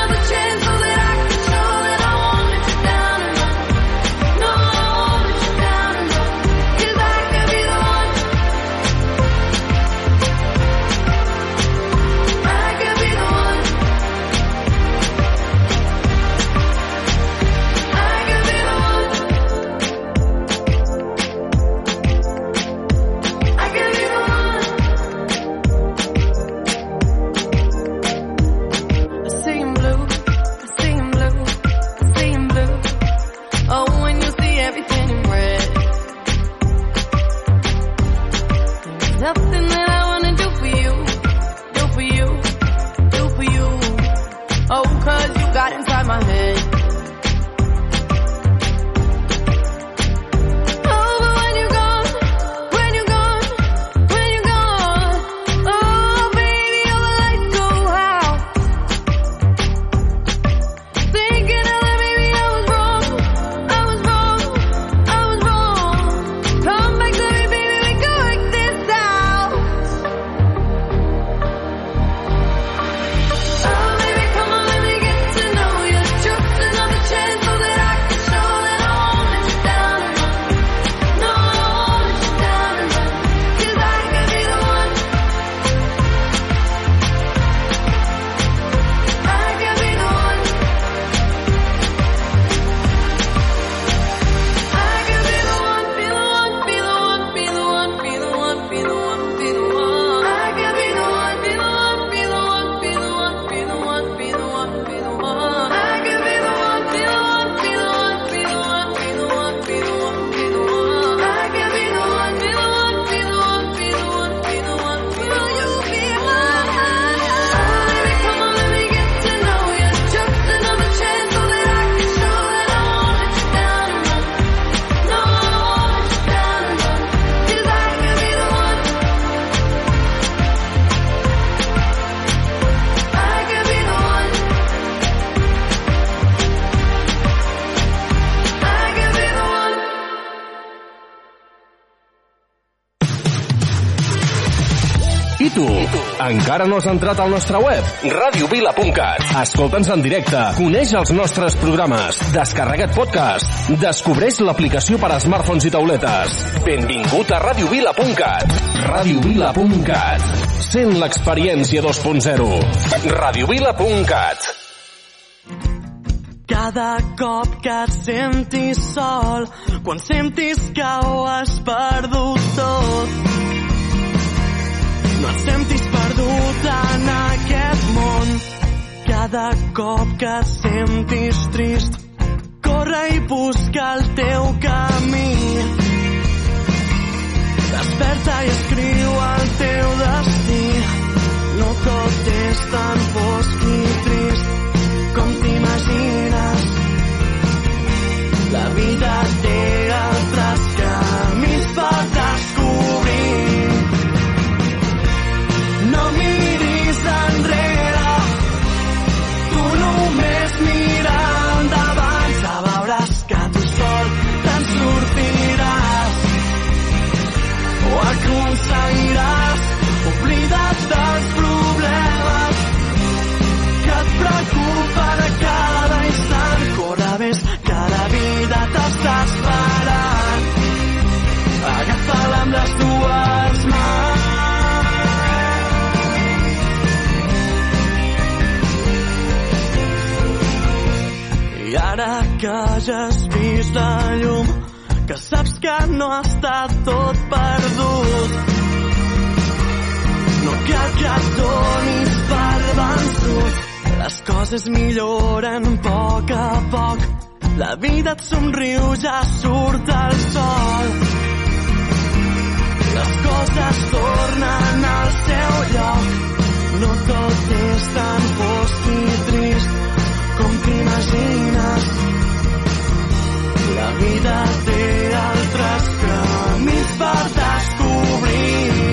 tu? Encara no has entrat al nostre web? radiovila.cat. Escolta'ns en directe, coneix els nostres programes, descarrega't podcast, descobreix l'aplicació per a smartphones i tauletes. Benvingut a radiovila.cat. radiovila.cat. Sent l'experiència 2.0. radiovila.cat. Cada cop que et sentis sol, quan sentis que ho has perdut tot, no et sentis perdut en aquest món. Cada cop que et sentis trist, corre i busca el teu camí. Desperta i escriu el teu destí. No tot és tan fosc i trist com t'imagines. La vida té altres camins per descobrir. No miris enrere, tu només mira endavant. Ja veuràs que tu sol te'n sortiràs. O aconseguiràs oblida't dels problemes que et preocupen a cada instant. Corre, ves que la vida t'està esperant. Agafa-la amb les dues mans. I ara que ja has vist la llum, que saps que no ha estat tot perdut, no cal que et donis per vençut. Les coses milloren a poc. La vida et somriu, ja surt el sol. Les coses tornen al seu lloc. No tot és tan fosc i trist com t'imagines. La vida té altres camins per descobrir.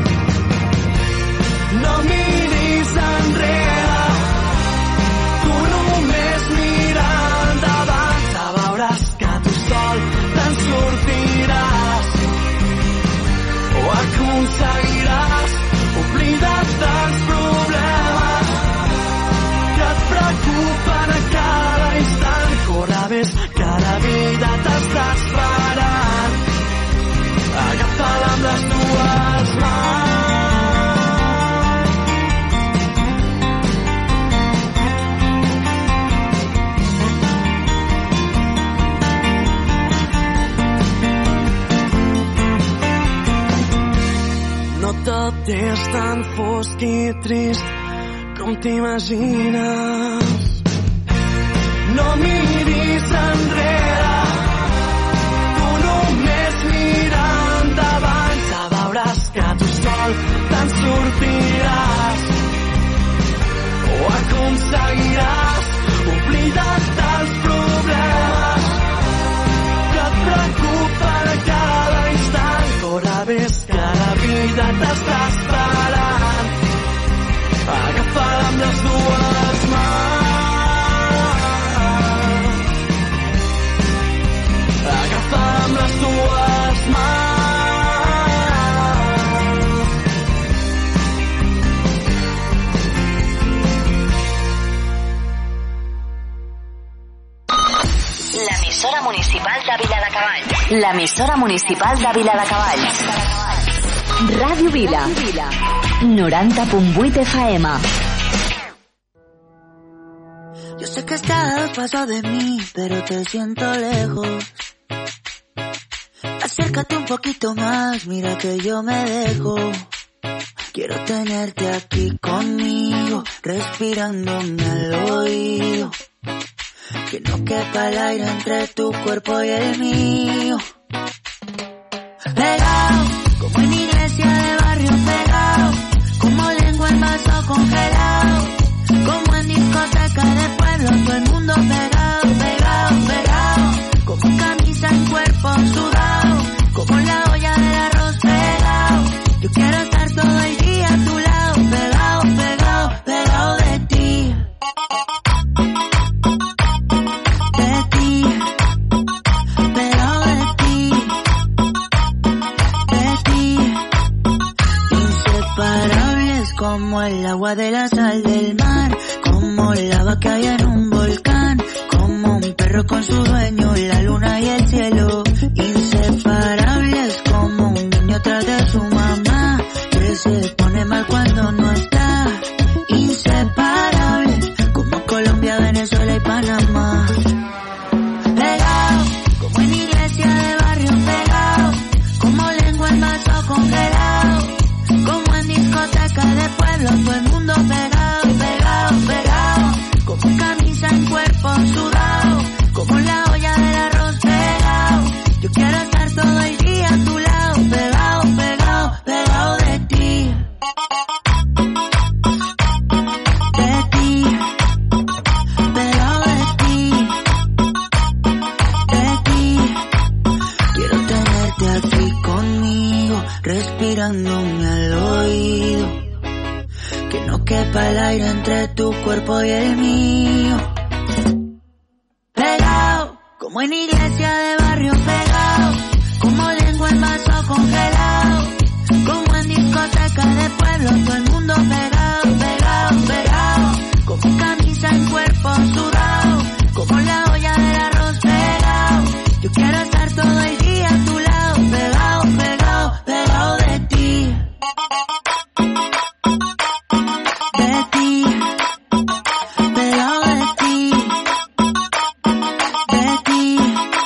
No miris enrere, tu només mira endavant. Ja veuràs que tu sol te'n sortiràs. O aconseguiràs oblida't dels problemes que et preocupen a cada instant. Corre, ves que la vida t'està esperant. Agafa-la amb les dues mans. No tot és tan fosc i trist com t'imagines. No miris enrere, tu només mira endavant. Ja veuràs que tu sol te'n sortiràs. O aconseguiràs oblida't dels problemes que et preocupen a cada instant. Corre, ves que la vida t'està esperant. Agafa-la amb les dues mans. Agafa-la amb les dues mans. L'emissora municipal de Viladecavalls. L'emissora municipal de Viladecavalls. Ràdio Vila. 90.8 FM. Yo sé que estás paso de mí, pero te siento lejos. Acércate un poquito más, mira que yo me dejo. Quiero tenerte aquí conmigo, respirándome al oído. Que no quepa el aire entre tu cuerpo y el mío. Pegado, como en iglesia de barrio pegado. Como lengua en vaso congelado. Como en discoteca de pueblo, todo el mundo pegado, pegado, pegado. Como camisa en cuerpo sudado. Como la olla del arroz pegado. Yo quiero estar todo el día a tu lado. Pegado, pegado, pegado de ti. De ti. Pegado de ti. lava que hay en un volcán, como un perro con su dueño, la luna y el cielo, inseparables como un niño tras de su mamá, que se pone mal cuando no está, inseparables como Colombia, Venezuela y Panamá. Pegado, como en iglesia de barrio pegado, como lengua en vaso congelado, como en discoteca de pueblo, todo el mundo pegado, pegado, pegado, como camisa en cuerpo sudado, como la olla del arroz pegado. Yo quiero estar todo el día a tu lado, pegado, pegado, pegado de ti. De ti, pegado de ti. De ti, quiero tenerte aquí conmigo, respirándome al oído, que no quepa el aire entre tu cuerpo y el mío. Pegado, como en iglesia de barrio pegado, como lengua en vaso congelado, como en discoteca de pueblo, todo el mundo pegado, pegado, pegado, como camisa en cuerpo sudado, como la olla del arroz pegado. Yo quiero estar todo el día a tu lado, pegado, pegado, pegado de ti. De ti, pegado de ti. De ti.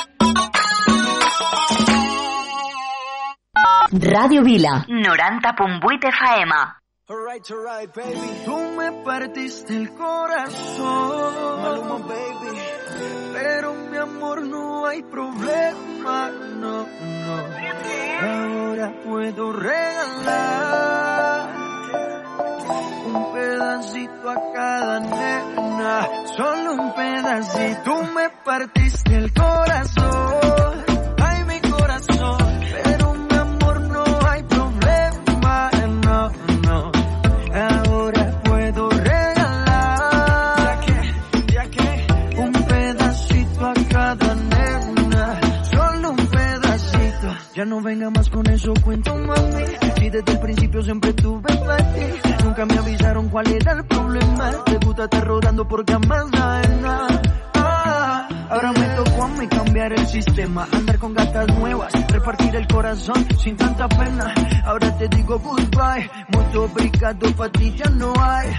Ràdio Vila, 90.8 FM. Alright, baby. Tú me partiste el corazón, Maluma, baby. Pero mi amor, no hay problema, no, no. Ahora puedo regalar un pedacito a cada nena, solo un pedacito. Tú me partiste el corazón, ay, mi corazón. Pero mi amor, no hay problema, no, no. Ahora puedo regalar, ya que un pedacito a cada nena, solo un pedacito. Ya no venga más con eso, cuento, mami. Si desde el principio siempre tuve para ti, nunca me avisaron cuál era el problema. Te gusta estar rodando porque amas nada. Ahora me tocó a mí cambiar el sistema, andar con gatas nuevas, repartir el corazón sin tanta pena. Ahora te digo goodbye, mucho obrigado, pa' ti ya no hay.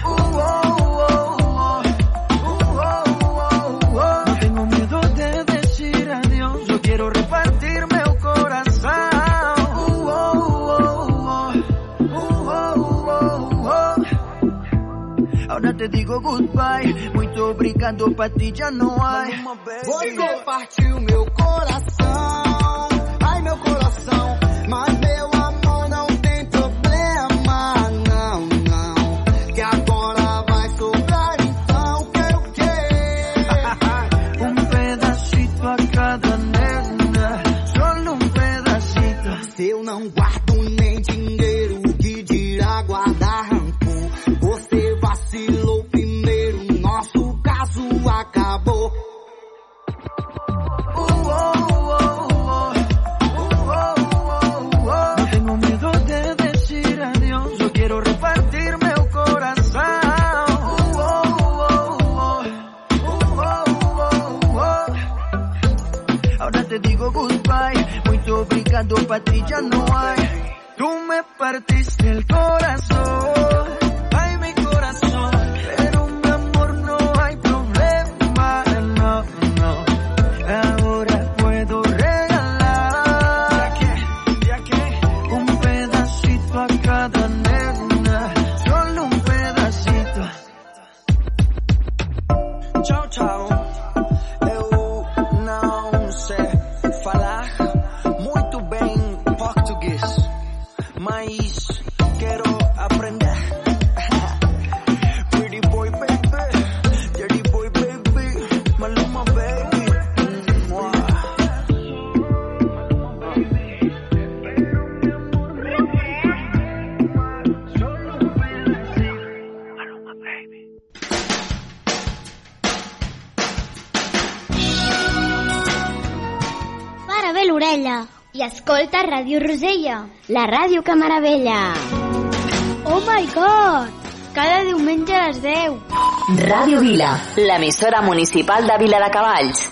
No tengo miedo de decir adiós, yo quiero repartirme el corazón. Ahora te digo goodbye, muito obrigado, pa' ti já não há. Você partiu meu coração, ai meu coração, mas meu amor não tem problema, não, não, que agora vai sobrar então o que um pedacito a cada nena, solo um pedacito. Se eu não guardo nem dinheiro, que dirá guardar rancor? Você vacilou primeiro, nosso caso acabou. No tengo miedo de decir adiós, yo quiero repartirme el corazón. Ahora te digo goodbye, muito obrigado, pa' ti ya no hay. Tú me partiste el corazón, ay, mi corazón. Pero mi amor, no hay problema, no, no. Ahora puedo regalar, ya que un pedacito a cada nena, solo un pedacito. Tchau, tchau. Eu não sei falar muito bem português, mas quero aprender. Pretty boy baby, dirty boy baby, Maluma baby. Para bé l'orella i escolta Ràdio Rosella, la ràdio que meravella. Oh my god! Cada diumenge a les 10. Ràdio Vila, l'emissora municipal de Viladecavalls.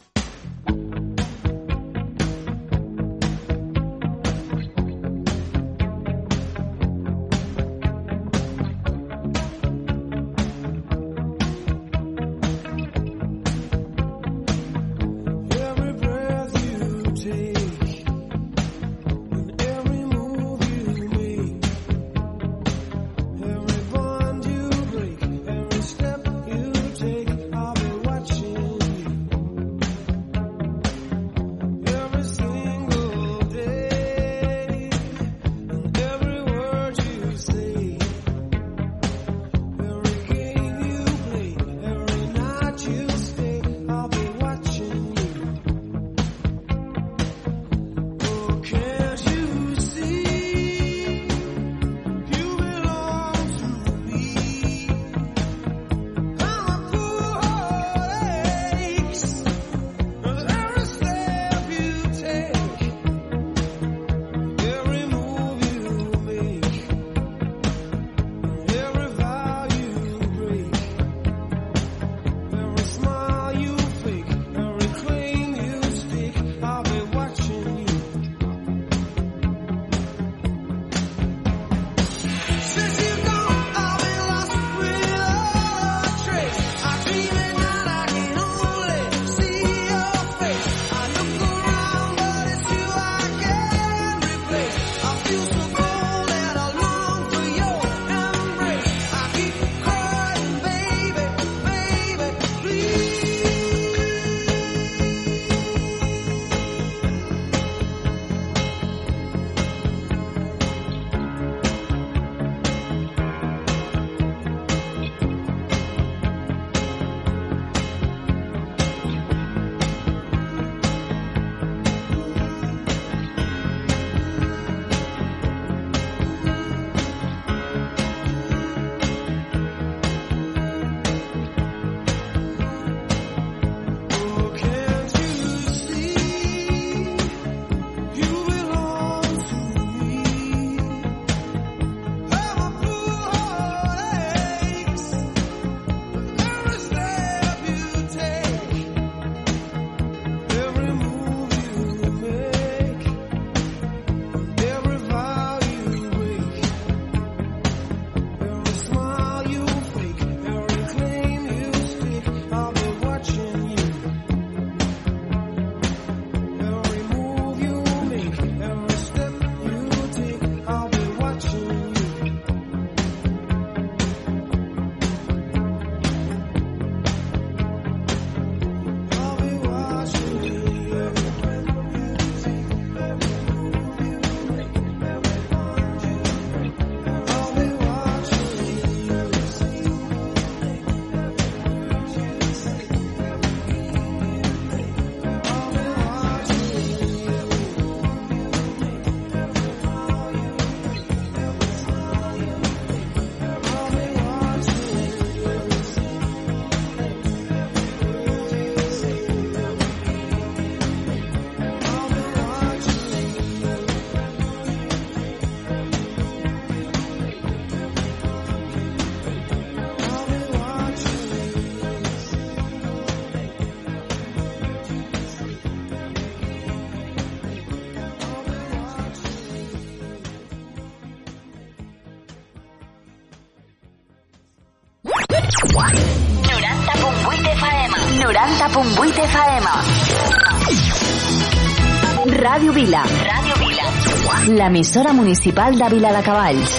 Ràdio Vila. Ràdio Vila. L'emissora municipal de Viladecavalls.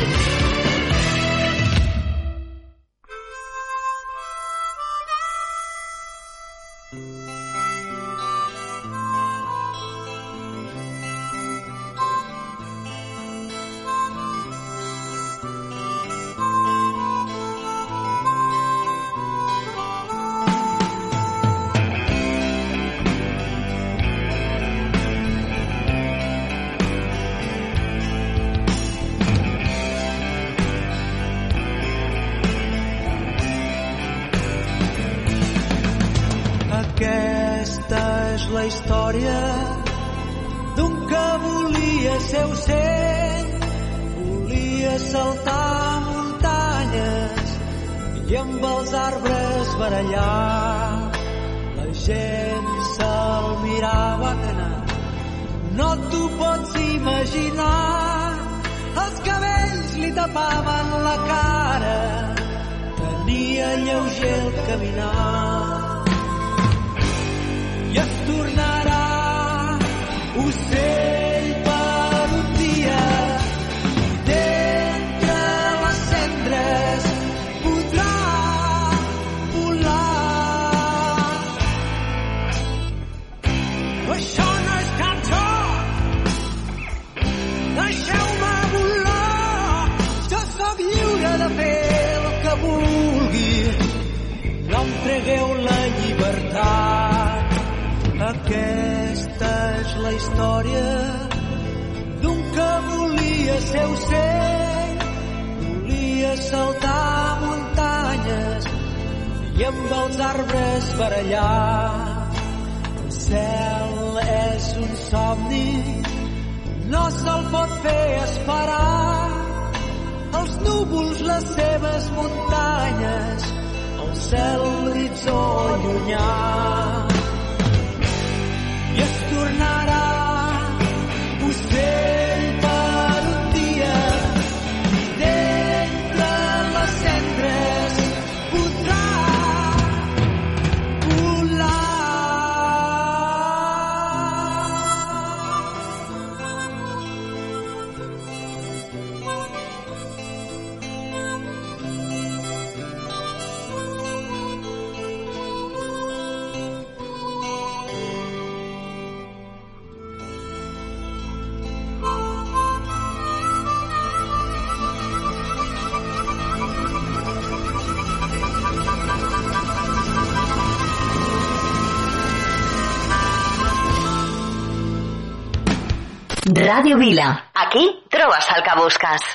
Aquesta és la història d'un que volia ser ocell, volia saltar muntanyes i amb els arbres barallar. La gent se'l mirava anar, no t'ho pots imaginar. Els cabells li tapaven la cara, tenia lleuger el caminar. I es tornarà ocell per un dia, d'entre les cendres podrà volar. Això no és cantó, deixeu-me volar, jo sóc lliure de fer el que vulgui, no em tregueu la llibertat. Aquesta és la història d'un que volia ser ocell, volia saltar muntanyes i amb els arbres barallar. El cel és un somni, no se'l pot fer esperar. Els núvols, les seves muntanyes, el cel, l'horitzó llunyà. I es tornarà ocell per un dia, d'entre les cendres podrà volar. Ràdio Vila. Aquí trobes el que busques.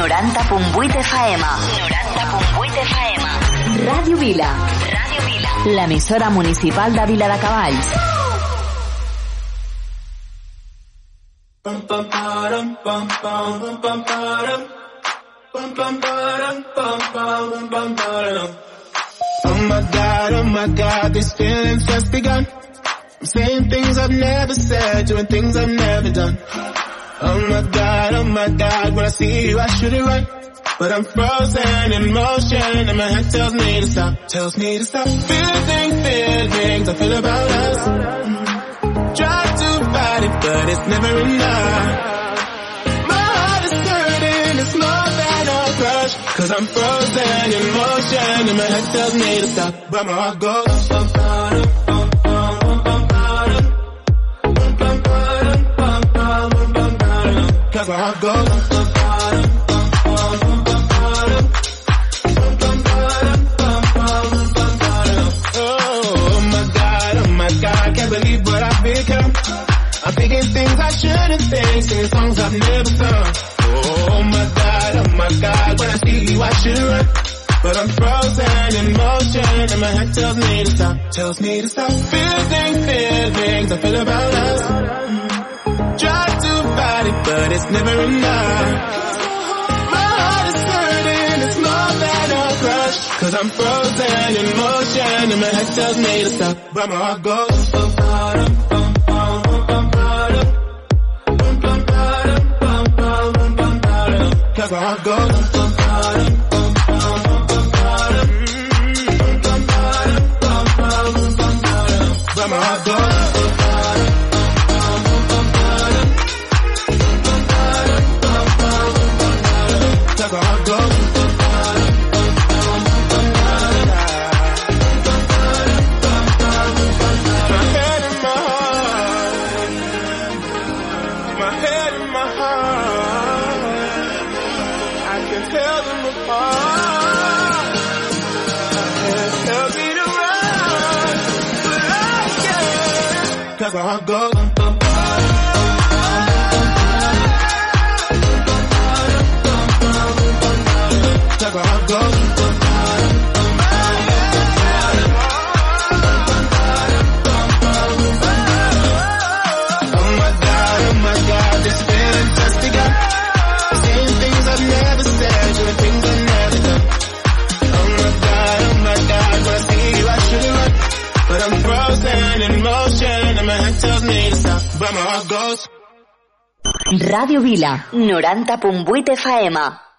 90.8 FM. 90.8 FM. Ràdio Vila. Ràdio Vila. L'emissora municipal de Viladecavalls. Oh my God, these feelings just begun. I'm saying things I've never said, doing things I've never done. Oh my God, when I see you I should it right. But I'm frozen in motion and my head tells me to stop. Feelings I feel about us. Try to fight it, but it's never enough. My heart is hurting, it's more than a crush. Cause I'm frozen in motion and my head tells me to stop. But my heart goes cause my heart goes oh my God, can't believe what I've become. I'm thinking things I shouldn't think, singing songs I've never sung. Oh my God, when I see you I should run. But I'm frozen in motion and my head tells me to stop. Feelings I feel about us. Try to fight it, but it's never enough. My heart is hurting, it's more than a crush. Cause I'm frozen in motion and my head tells me to stop. But my heart goes cause my heart goes but my heart goes cause my heart goes my head and my heart, my head and my heart, I can tell them apart. My head tells me to run, but I can't, cause my heart goes cause my heart goes oh my God, this feeling just begun. Saying things I've never said, doing things I've never done. Oh my God, when I see you I should run. But I'm frozen in motion and my head tells me to stop. But my heart goes Ràdio Vila, 90.8 FM.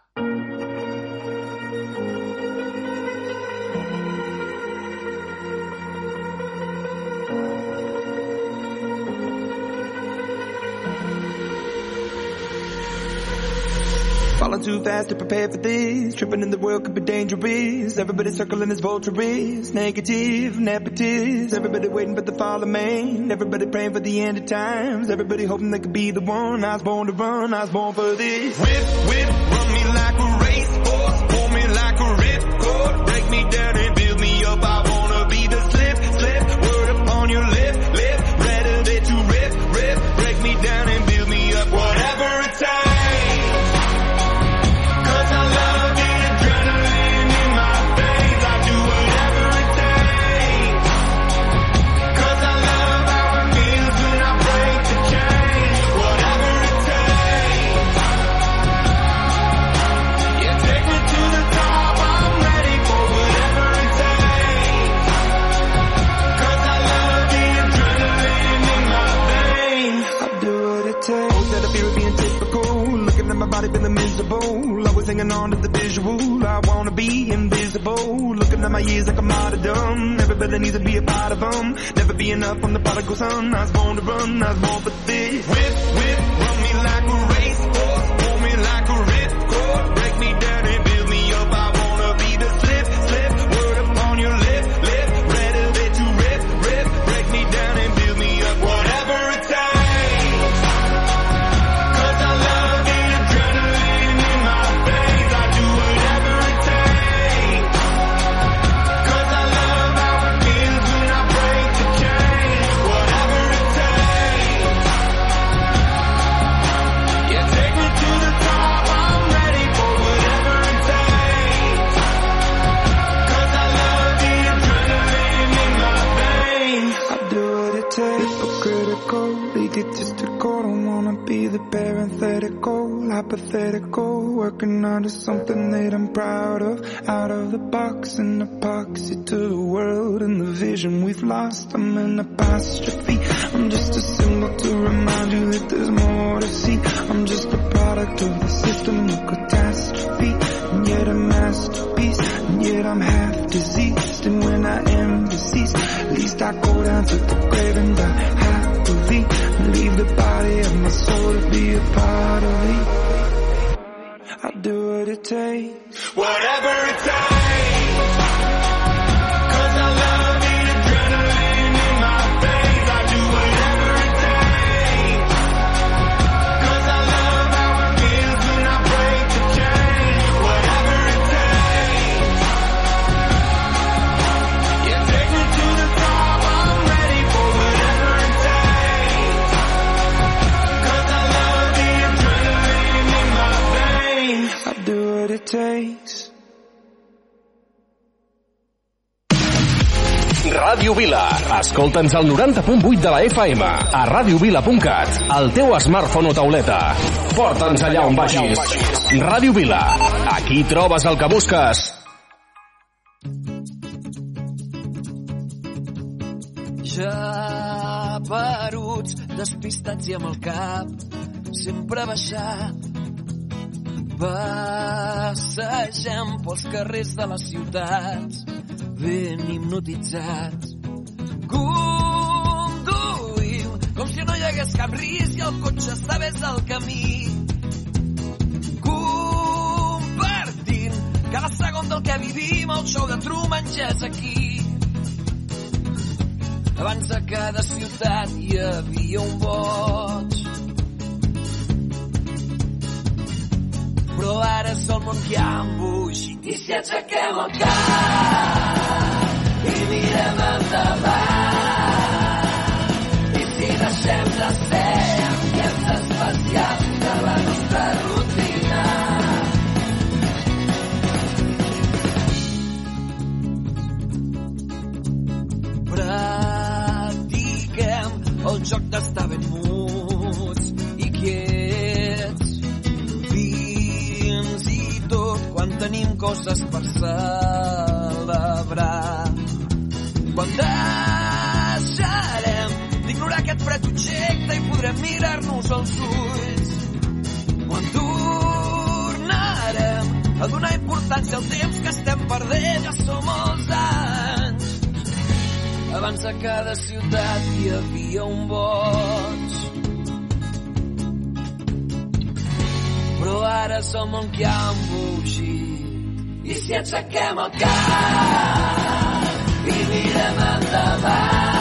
Falling too fast to prepare for this. Tripping in the world could be dangerous. Everybody circling as vultures. Negative, nepotist. Everybody waiting for the fall of man. Everybody praying for the end of times. Everybody hoping they could be the one. I was born to run, I was born for this. Whip, run me like a racehorse. Pull me like a ripcord. Break me down and build me up. I wanna be the slip. Word upon your lip. Ready to rip. Break me down and build me up. Whatever it takes. Body feeling miserable, always hanging on to the visual. I wanna be invisible, looking at my years like I'm martyrdom. Everybody needs to be a part of them. Never be enough, I'm the prodigal son. I was born to run, I was born for this. Whip, run me like a racehorse. Pull me like a ripcord. Break me down and build me up. I wanna be the slip. Word upon your lip. Ready to rip. Break me down and build me up. Whatever it takes. hypocritical, egotistical. Don't wanna be the parenthetical, hypothetical, working under something that I'm proud of. Out of the box, an epoxy to the world and the vision we've lost. I'm an apostrophe. I'm just a symbol to remind you that there's more to see. I'm just a product of the system of catastrophe, and yet a masterpiece, and yet I'm half diseased. And when I am deceased, at least I go down to the grave and die happily, and leave the body of my soul to be a part of me. I'll do what it takes, whatever it takes. Ràdio Vila. Escolta'ns al 90.8 de la FM, a radiovila.cat, al teu smartphone o tauleta. Porta'ns allà on vagis. Ràdio Vila. Aquí trobes el que busques. Ja peruts, despistats i amb el cap sempre baixat, passegem pels carrers de les ciutats ben hipnotitzats. Conduïm com si no hi hagués cap risc i el cotxe sabés el camí, compartint cada segon del que vivim. El show de Truman ja és aquí. Abans a cada ciutat hi havia un boig, però ara és el món que ha embogit. I si aixequem el cap i mirem endavant, i si deixem de ser ambients especials de la nostra rutina, practiquem el joc d'estar ben muts i quiets, fins i tot quan tenim coses per celebrar. Quan deixarem d'ignorar aquest fred objecte i podrem mirar-nos als ulls, quan tornarem a donar importància al temps que estem perdent. Ja som molts anys. Abans a cada ciutat hi havia un boig, però ara som on que ha embogit. I si aixequem el cap i mirem endavant,